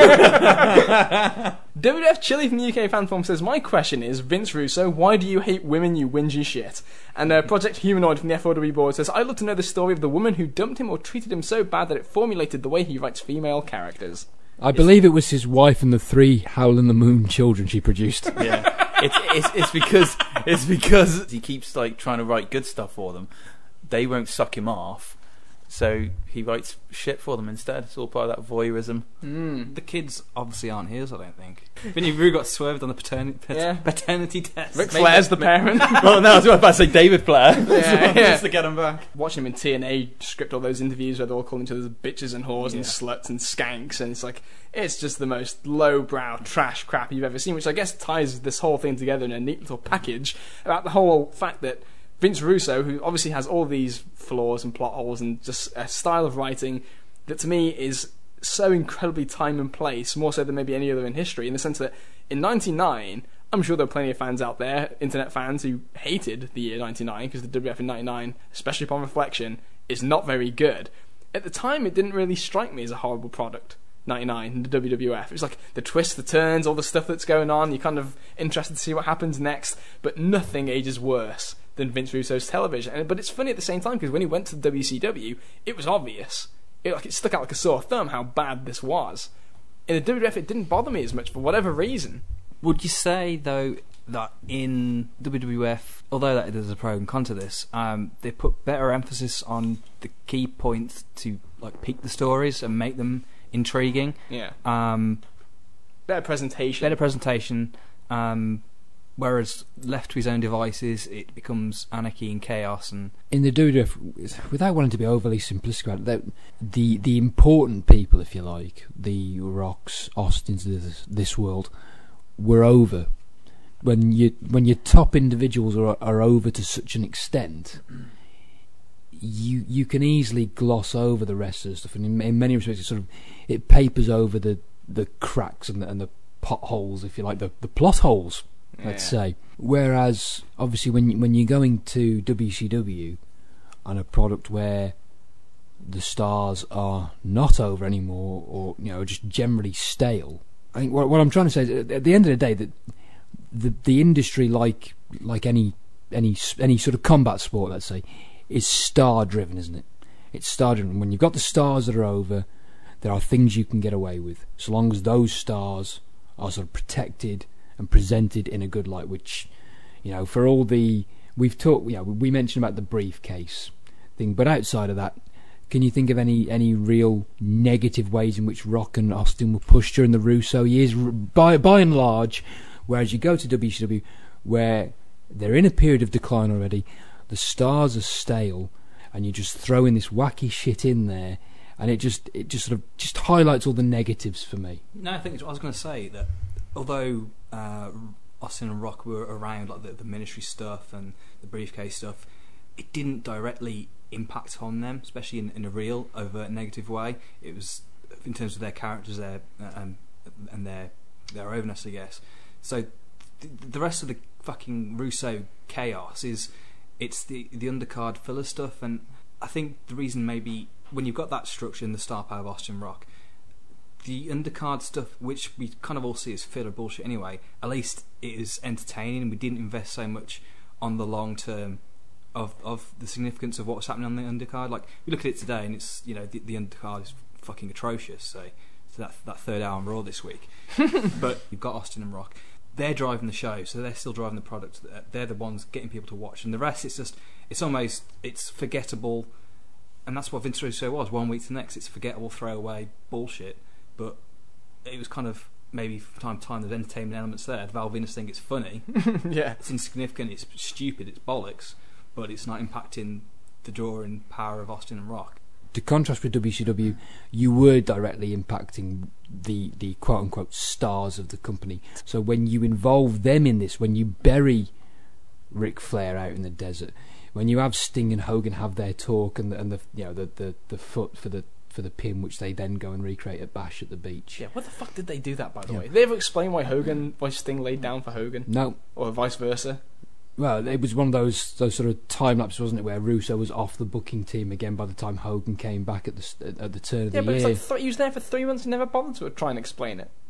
WWF Chili from the UK fan form says, my question is, Vince Russo, why do you hate women, you whingy shit? And Project Humanoid from the FOW board says, I'd love to know the story of the woman who dumped him or treated him so bad that it formulated the way he writes female characters. I believe it was his wife and the 3 Howl in the Moon children she produced. Yeah. It's because he keeps like trying to write good stuff for them. They won't suck him off, so he writes shit for them instead. It's all part of that voyeurism. The kids obviously aren't his, I don't think. Vinny Rue got swerved on the paternity test. Ric Flair's the parent. Well, no, I was about to say David Flair. Yeah. Just to get him back. Watching him in TNA script all those interviews where they're all calling each other bitches and whores and sluts and skanks, and it's just the most lowbrow trash crap you've ever seen, which I guess ties this whole thing together in a neat little package about the whole fact that Vince Russo, who obviously has all these flaws and plot holes and just a style of writing that to me is so incredibly time and place, more so than maybe any other in history, in the sense that in 99, I'm sure there are plenty of fans out there, internet fans, who hated the year 99, because the WWF in 99, especially upon reflection, is not very good. At the time, it didn't really strike me as a horrible product. 99 in the WWF. It was like the twists, the turns, all the stuff that's going on. You're kind of interested to see what happens next, but nothing ages worse than Vince Russo's television. But it's funny at the same time, because when he went to the WCW, it was obvious. It stuck out like a sore thumb how bad this was. In the WWF, it didn't bother me as much for whatever reason. Would you say, though, that in WWF, although that there's a pro and con to this, they put better emphasis on the key points to like peak the stories and make them intriguing? Yeah. Better presentation. Whereas left to his own devices, it becomes anarchy and chaos. And in the WWF, without wanting to be overly simplistic about it, the important people, if you like, the Rocks, Austins of this world, were over. When your top individuals are over to such an extent, you can easily gloss over the rest of the stuff, and in many respects, it papers over the cracks and the potholes, if you like, the plot holes. Let's say. Whereas, obviously, when you're going to WCW on a product where the stars are not over anymore, or just generally stale, I think what I'm trying to say is, at the end of the day, that the industry, like any sort of combat sport, let's say, is star driven, isn't it? It's star driven. When you've got the stars that are over, there are things you can get away with, so long as those stars are sort of protected and presented in a good light. Which, for all the we mentioned about the briefcase thing, but outside of that, can you think of any real negative ways in which Rock and Austin were pushed during the Russo years, by and large? Whereas you go to WCW, where they're in a period of decline already, the stars are stale, and you just throw in this wacky shit in there, and it just highlights all the negatives for me. No, I think I was going to say that although Austin and Rock were around, like the ministry stuff and the briefcase stuff, it didn't directly impact on them, especially in a real overt negative way. It was in terms of their characters, and their overness, I guess. So the rest of the fucking Russo chaos it's the undercard filler stuff, and I think the reason maybe when you've got that structure in the star power of Austin Rock, the undercard stuff, which we kind of all see as filler bullshit anyway, at least it is entertaining, and we didn't invest so much on the long term of the significance of what was happening on the undercard. Like, we look at it today, and it's the undercard is fucking atrocious. So that third hour on Raw this week, but you've got Austin and Rock. they're driving the show, so they're still driving the product. They're the ones getting people to watch, and the rest, it's forgettable, and that's what Vince Russo was. 1 week to the next, it's forgettable, throwaway bullshit. But it was kind of maybe from time to time there's entertainment elements there. The Val Venus thing, it's funny, Yeah. it's insignificant, it's stupid, it's bollocks, but it's not impacting the draw and power of Austin and Rock. To contrast with WCW, you were directly impacting the quote-unquote stars of the company. So when you involve them in this, when you bury Ric Flair out in the desert, when you have Sting and Hogan have their talk and the foot for the pin, which they then go and recreate at Bash at the beach. Yeah, what the fuck did they do that, by the Yeah. way? Did they ever explain why Sting laid down for Hogan? No. Or vice versa? Well, it was one of those sort of time lapses, wasn't it, where Russo was off the booking team again by the time Hogan came back at the turn of Yeah, the but year. it's like he was there for 3 months and never bothered to try and explain it.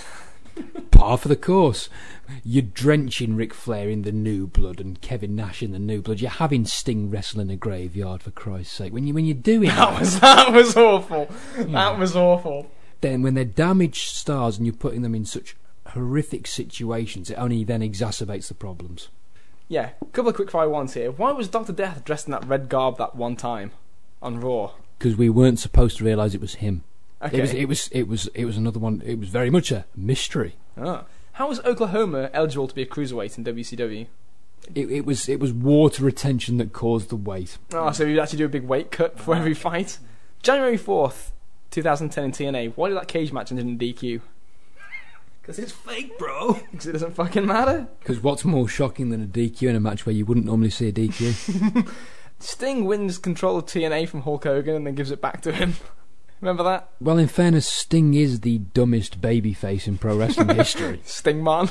Par for the course. You're drenching Ric Flair in the new blood and Kevin Nash in the new blood. You're having Sting wrestle in a graveyard, for Christ's sake. When you're doing That was awful. That was awful. then when they're damaged stars and you're putting them in such horrific situations, it only then exacerbates the problems. Yeah, a couple of quick fire ones here. Why was Dr. Death dressed in that red garb that one time on Raw? Because we weren't supposed to realise it was him. Okay. It was another one. It was very much a mystery. Ah. How was Oklahoma eligible to be a cruiserweight in WCW? It was water retention that caused the weight. Oh, so you'd actually do a big weight cut before every fight? January 4th, 2010 in TNA. Why did that cage match end in DQ? Because it's fake, bro. Because it doesn't fucking matter. Because what's more shocking than a DQ in a match where you wouldn't normally see a DQ? Sting wins control of TNA from Hulk Hogan and then gives it back to him. Remember that? Well, in fairness, Sting is the dumbest babyface in pro wrestling history. Stingman.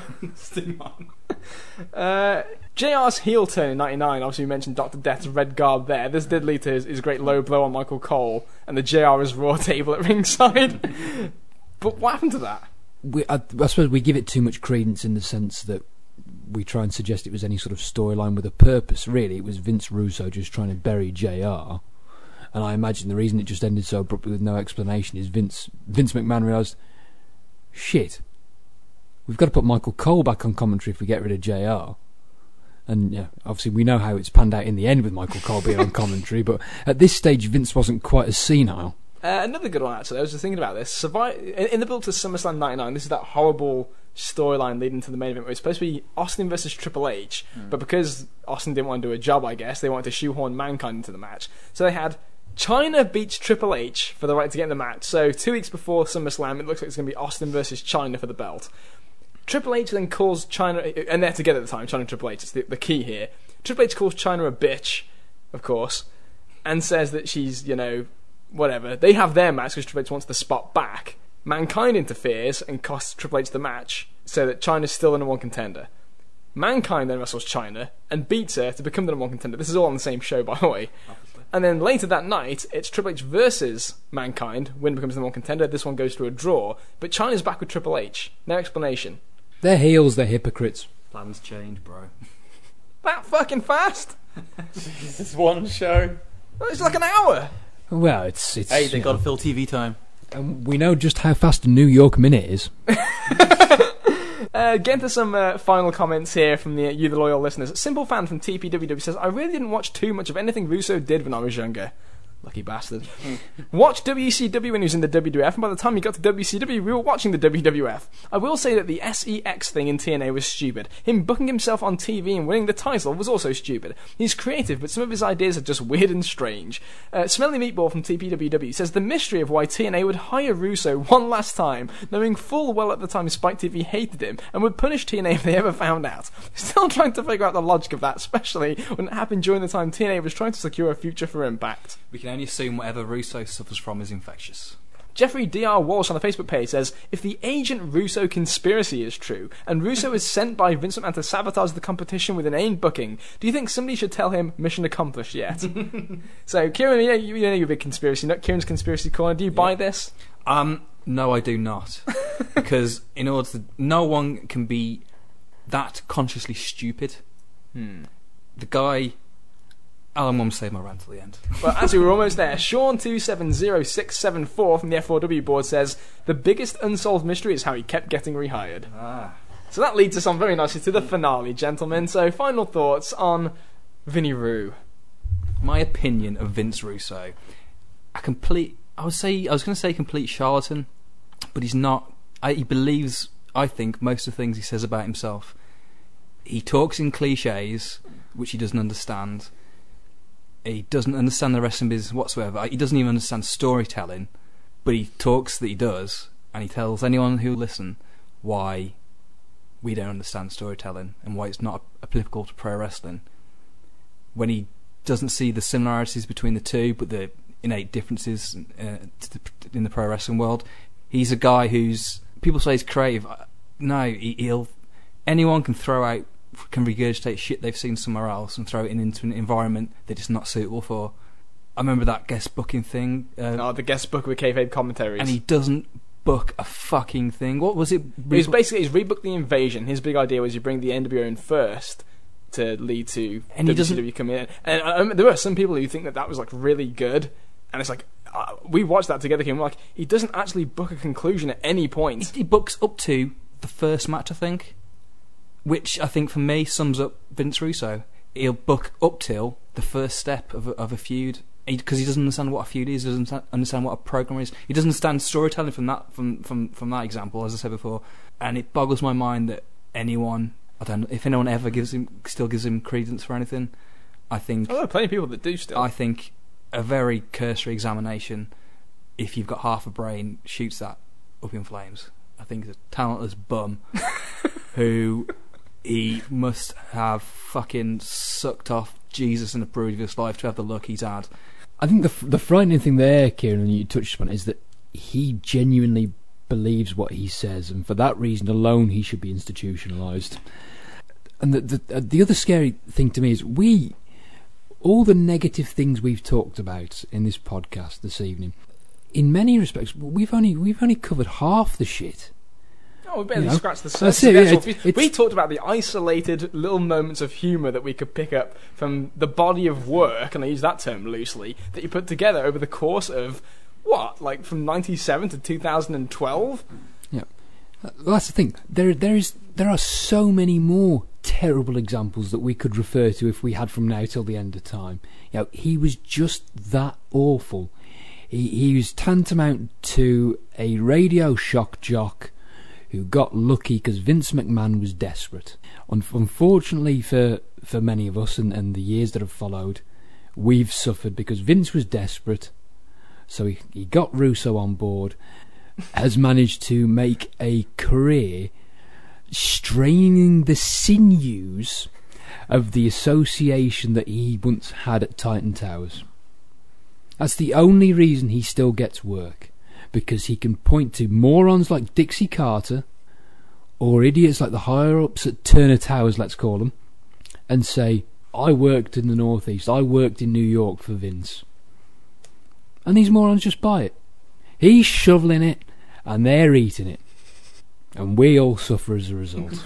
Stingman. JR's heel turn in 99, obviously we mentioned Dr. Death's red garb there. This did lead to his great low blow on Michael Cole and the JR is Raw table at ringside. But what happened to that? I suppose we give it too much credence in the sense that we try and suggest it was any sort of storyline with a purpose. Really, it was Vince Russo just trying to bury JR. And I imagine the reason it just ended so abruptly with no explanation is Vince McMahon realised, shit, we've got to put Michael Cole back on commentary if we get rid of JR. And yeah, obviously we know how it's panned out in the end with Michael Cole being on commentary, but at this stage Vince wasn't quite as senile. Another good one, actually. I was just thinking about this. In the build to SummerSlam 99, this is that horrible storyline leading to the main event where it's supposed to be Austin versus Triple H, but because Austin didn't want to do a job, I guess, they wanted to shoehorn Mankind into the match. So they had China beats Triple H for the right to get in the match. So 2 weeks before SummerSlam, it looks like it's going to be Austin versus China for the belt. Triple H then calls China, and they're together at the time, China and Triple H, it's the key here. Triple H calls China a bitch, of course, and says that she's, whatever. They have their match because Triple H wants the spot back. Mankind interferes and costs Triple H the match so that China's still the number one contender. Mankind then wrestles China and beats her to become the number one contender. This is all on the same show, by the way. Obviously. And then later that night, it's Triple H versus Mankind. Win becomes the number one contender. This one goes to a draw. But China's back with Triple H. No explanation. They're heels, they're hypocrites. Plans change, bro. That fucking fast? This one show. It's like an hour. Well, it's Hey, they got to fill TV time. and we know just how fast a New York minute is. Get into some final comments here from you, the loyal listeners. Simple Fan from TPWW says, I really didn't watch too much of anything Russo did when I was younger. Lucky bastard. Watched WCW when he was in the WWF, and by the time he got to WCW, we were watching the WWF. I will say that the SEX thing in TNA was stupid. Him booking himself on TV and winning the title was also stupid. He's creative, but some of his ideas are just weird and strange. Smelly Meatball from TPWW says, the mystery of why TNA would hire Russo one last time, knowing full well at the time Spike TV hated him, and would punish TNA if they ever found out. Still trying to figure out the logic of that, especially when it happened during the time TNA was trying to secure a future for Impact. We can only assume whatever Russo suffers from is infectious. Jeffrey D.R. Walsh on the Facebook page says, if the Agent Russo conspiracy is true, and Russo is sent by Vince McMahon to sabotage the competition with inane booking, do you think somebody should tell him mission accomplished yet? So, Kieran, you know you're a big conspiracy nut. Kieran's Conspiracy Corner, do you buy this? No, I do not. Because no one can be that consciously stupid. The guy... I'm going to save my rant till the end. Well, actually, we're almost there. Sean270674 from the F4W board says, the biggest unsolved mystery is how he kept getting rehired. So that leads us on very nicely to the finale, gentlemen. So final thoughts on Vinny Roo. My opinion of Vince Russo, I was going to say complete charlatan, but he's not. He believes, I think, most of the things he says about himself. He talks in cliches, which he doesn't understand. He doesn't understand the wrestling business whatsoever. He doesn't even understand storytelling, but he talks that he does, and he tells anyone who will listen why we don't understand storytelling and why it's not applicable to pro wrestling. When he doesn't see the similarities between the two, but the innate differences in the pro wrestling world, he's a guy who's, people say he's creative. No, anyone can regurgitate shit they've seen somewhere else and throw it into an environment that it's not suitable for. I remember that guest booking thing. The guest book with kayfabe commentaries. And he doesn't book a fucking thing. What was it? It was basically, he's rebooked the Invasion. His big idea was you bring the NWO in first to lead to WCW coming in. And there were some people who think that was like really good. And it's like, we watched that together, and we're like, he doesn't actually book a conclusion at any point. He books up to the first match, I think, which I think for me sums up Vince Russo. He'll book up till the first step of a feud, because he doesn't understand what a feud is, doesn't understand what a program is. He doesn't understand storytelling from that example, as I said before. And it boggles my mind that anyone, I don't know if anyone ever still gives him credence for anything. I think there are plenty of people that do still. I think a very cursory examination, if you've got half a brain, shoots that up in flames. I think he's a talentless bum who he must have fucking sucked off Jesus in a previous life to have the luck he's had. I think the frightening thing there, Kieran, and you touched upon, is that he genuinely believes what he says, and for that reason alone he should be institutionalised. And the other scary thing to me is all the negative things we've talked about in this podcast this evening, in many respects, we've only covered half the shit. Oh, we barely scratched the surface. We talked about the isolated little moments of humour that we could pick up from the body of work, and I use that term loosely, that you put together over the course of, from 97 to 2012? Yeah. Well, that's the thing. There are so many more terrible examples that we could refer to if we had from now till the end of time. He was just that awful. He was tantamount to a radio shock jock who got lucky because Vince McMahon was desperate. Unfortunately for many of us and the years that have followed, we've suffered because Vince was desperate, so he got Russo on board, has managed to make a career straining the sinews of the association that he once had at Titan Towers. That's the only reason he still gets work, because he can point to morons like Dixie Carter or idiots like the higher-ups at Turner Towers, let's call them, and say, I worked in the Northeast, I worked in New York for Vince. And these morons just buy it. He's shoveling it and they're eating it, and we all suffer as a result.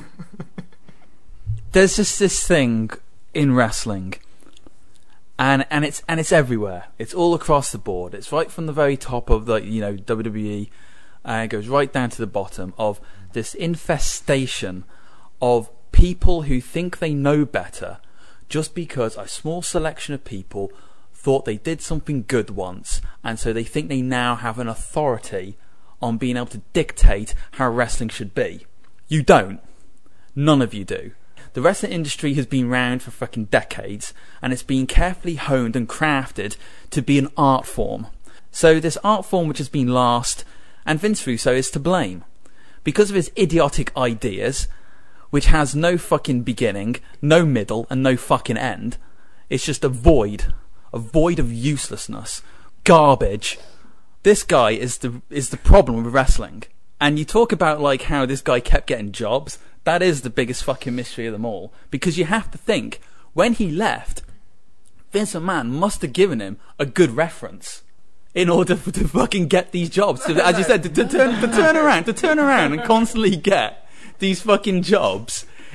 There's just this thing in wrestling, and it's everywhere. It's all across the board. It's right from the very top of the WWE, and it goes right down to the bottom of this infestation of people who think they know better just because a small selection of people thought they did something good once, and so they think they now have an authority on being able to dictate how wrestling should be. You don't. None of you do. The wrestling industry has been around for fucking decades, and it's been carefully honed and crafted to be an art form. So this art form which has been lost, and Vince Russo is to blame. Because of his idiotic ideas, which has no fucking beginning, no middle, and no fucking end, it's just a void of uselessness, garbage. This guy is the problem with wrestling. And you talk about like how this guy kept getting jobs. That is the biggest fucking mystery of them all. Because you have to think, when he left, Vince McMahon must have given him a good reference in order to fucking get these jobs. So, as you said, to turn around and constantly get these fucking jobs.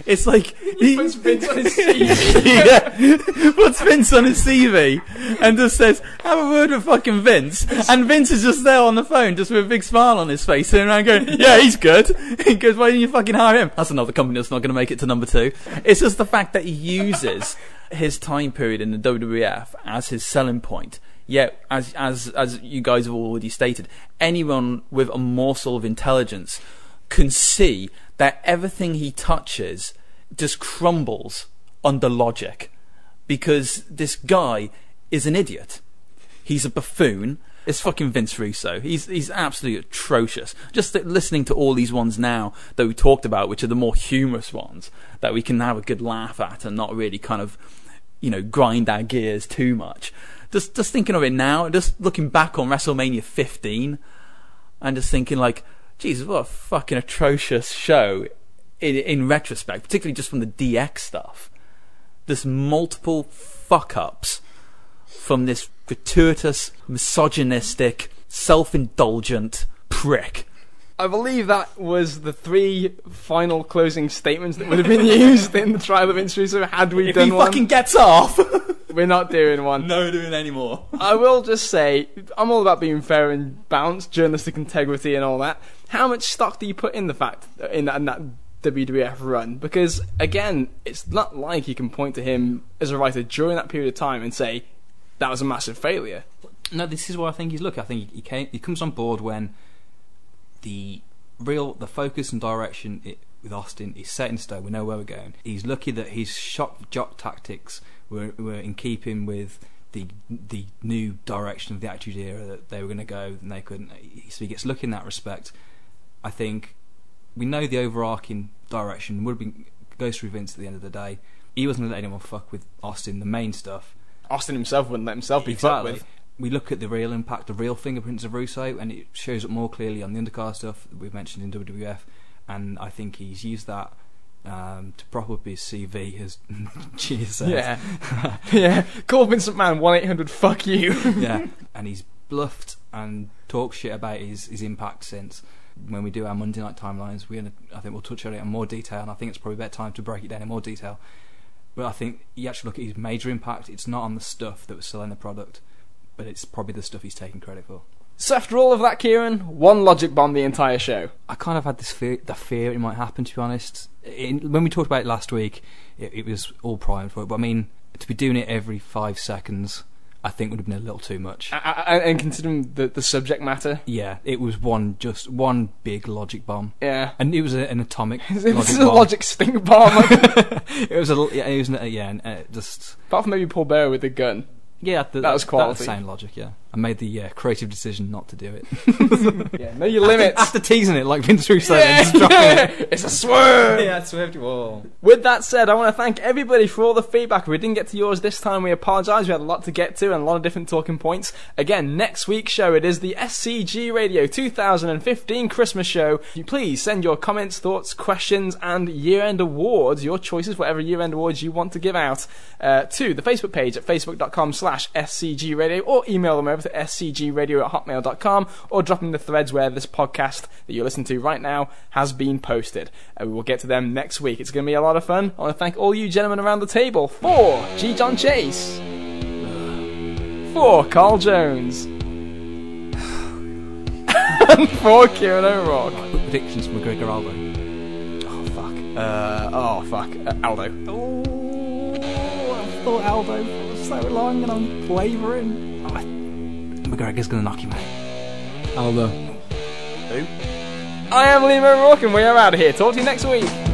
It's like he puts Vince on his CV. yeah, puts Vince on his CV and just says, "Have a word with fucking Vince." And Vince is just there on the phone, just with a big smile on his face, sitting around going, "Yeah, he's good." He goes, "Why didn't you fucking hire him?" That's another company that's not going to make it to number 2. It's just the fact that he uses his time period in the WWF as his selling point. Yet, as you guys have already stated, anyone with a morsel of intelligence can see that everything he touches just crumbles under logic, because this guy is an idiot. He's a buffoon. It's fucking Vince Russo. He's absolutely atrocious. Just listening to all these ones now that we talked about, which are the more humorous ones that we can have a good laugh at and not really kind of, grind our gears too much. Just thinking of it now, just looking back on WrestleMania 15, and just thinking like, Jesus, what a fucking atrocious show in retrospect, particularly just from the DX stuff. There's multiple fuck-ups from this gratuitous, misogynistic, self-indulgent prick. I believe that was the 3 final closing statements that would have been used in the trial of Vince Russo had we done one. If he fucking gets off! We're not doing one. No, we're doing any more. I will just say, I'm all about being fair and balanced, journalistic integrity and all that. How much stock do you put in the fact, in that WWF run? Because, again, it's not like you can point to him as a writer during that period of time and say, that was a massive failure. No, this is why I think he's lucky. I think he comes on board when the focus and direction with Austin is set in stone. We know where we're going. He's lucky that his shock jock tactics were in keeping with the new direction of the Attitude Era that they were going to go, and they couldn't. So he gets lucky in that respect. I think we know the overarching direction goes through Vince at the end of the day. He wasn't going to let anyone fuck with Austin, the main stuff. Austin himself wouldn't let himself be fucked with. We look at the real impact, the real fingerprints of Russo, and it shows up more clearly on the undercard stuff that we've mentioned in WWF, and I think he's used that to prop up his CV, as Cheers says. Yeah. Yeah. Call Vince McMahon 1-800-fuck you. Yeah. And he's bluffed and talked shit about his impact since. When we do our Monday night timelines, I think we'll touch on it in more detail, and I think it's probably better time to break it down in more detail. But I think you actually look at his major impact, it's not on the stuff that was selling the product, but it's probably the stuff he's taking credit for. So after all of that, Kieran, one logic bomb the entire show. I kind of had the fear it might happen, to be honest. When we talked about it last week, it was all primed for it, but I mean, to be doing it every 5 seconds, I think would have been a little too much. And considering the subject matter? Yeah, it was just one big logic bomb. Yeah. And it was an atomic it logic was bomb. a logic stink bomb. Just... Apart from maybe Paul Bearer with the gun. Yeah, that was quality. That's the same logic, yeah. I made the creative decision not to do it. Yeah, know your limits. After teasing it like Vince Russo and just dropping it. It's a swerve! Yeah, it swerved you all. With that said, I want to thank everybody for all the feedback. We didn't get to yours this time, we apologise. We had a lot to get to and a lot of different talking points. Again, next week's show, it is the SCG Radio 2015 Christmas show. Please send your comments, thoughts, questions and year-end awards, your choices, whatever year-end awards you want to give out, to the Facebook page at facebook.com/SCGradio, or email them over to scgradio@hotmail.com, or drop in the threads where this podcast that you're listening to right now has been posted. We will get to them next week. It's going to be a lot of fun. I want to thank all you gentlemen around the table. For G. John Chase, for Carl Jones, and for Kieran O'Rourke. Predictions from McGregor Aldo. Oh fuck. Aldo. Oh, I've thought Aldo for so long and I'm wavering. McGregor's gonna knock him out. Aldo. Who? I am Liam O'Rourke and we are out of here. Talk to you next week.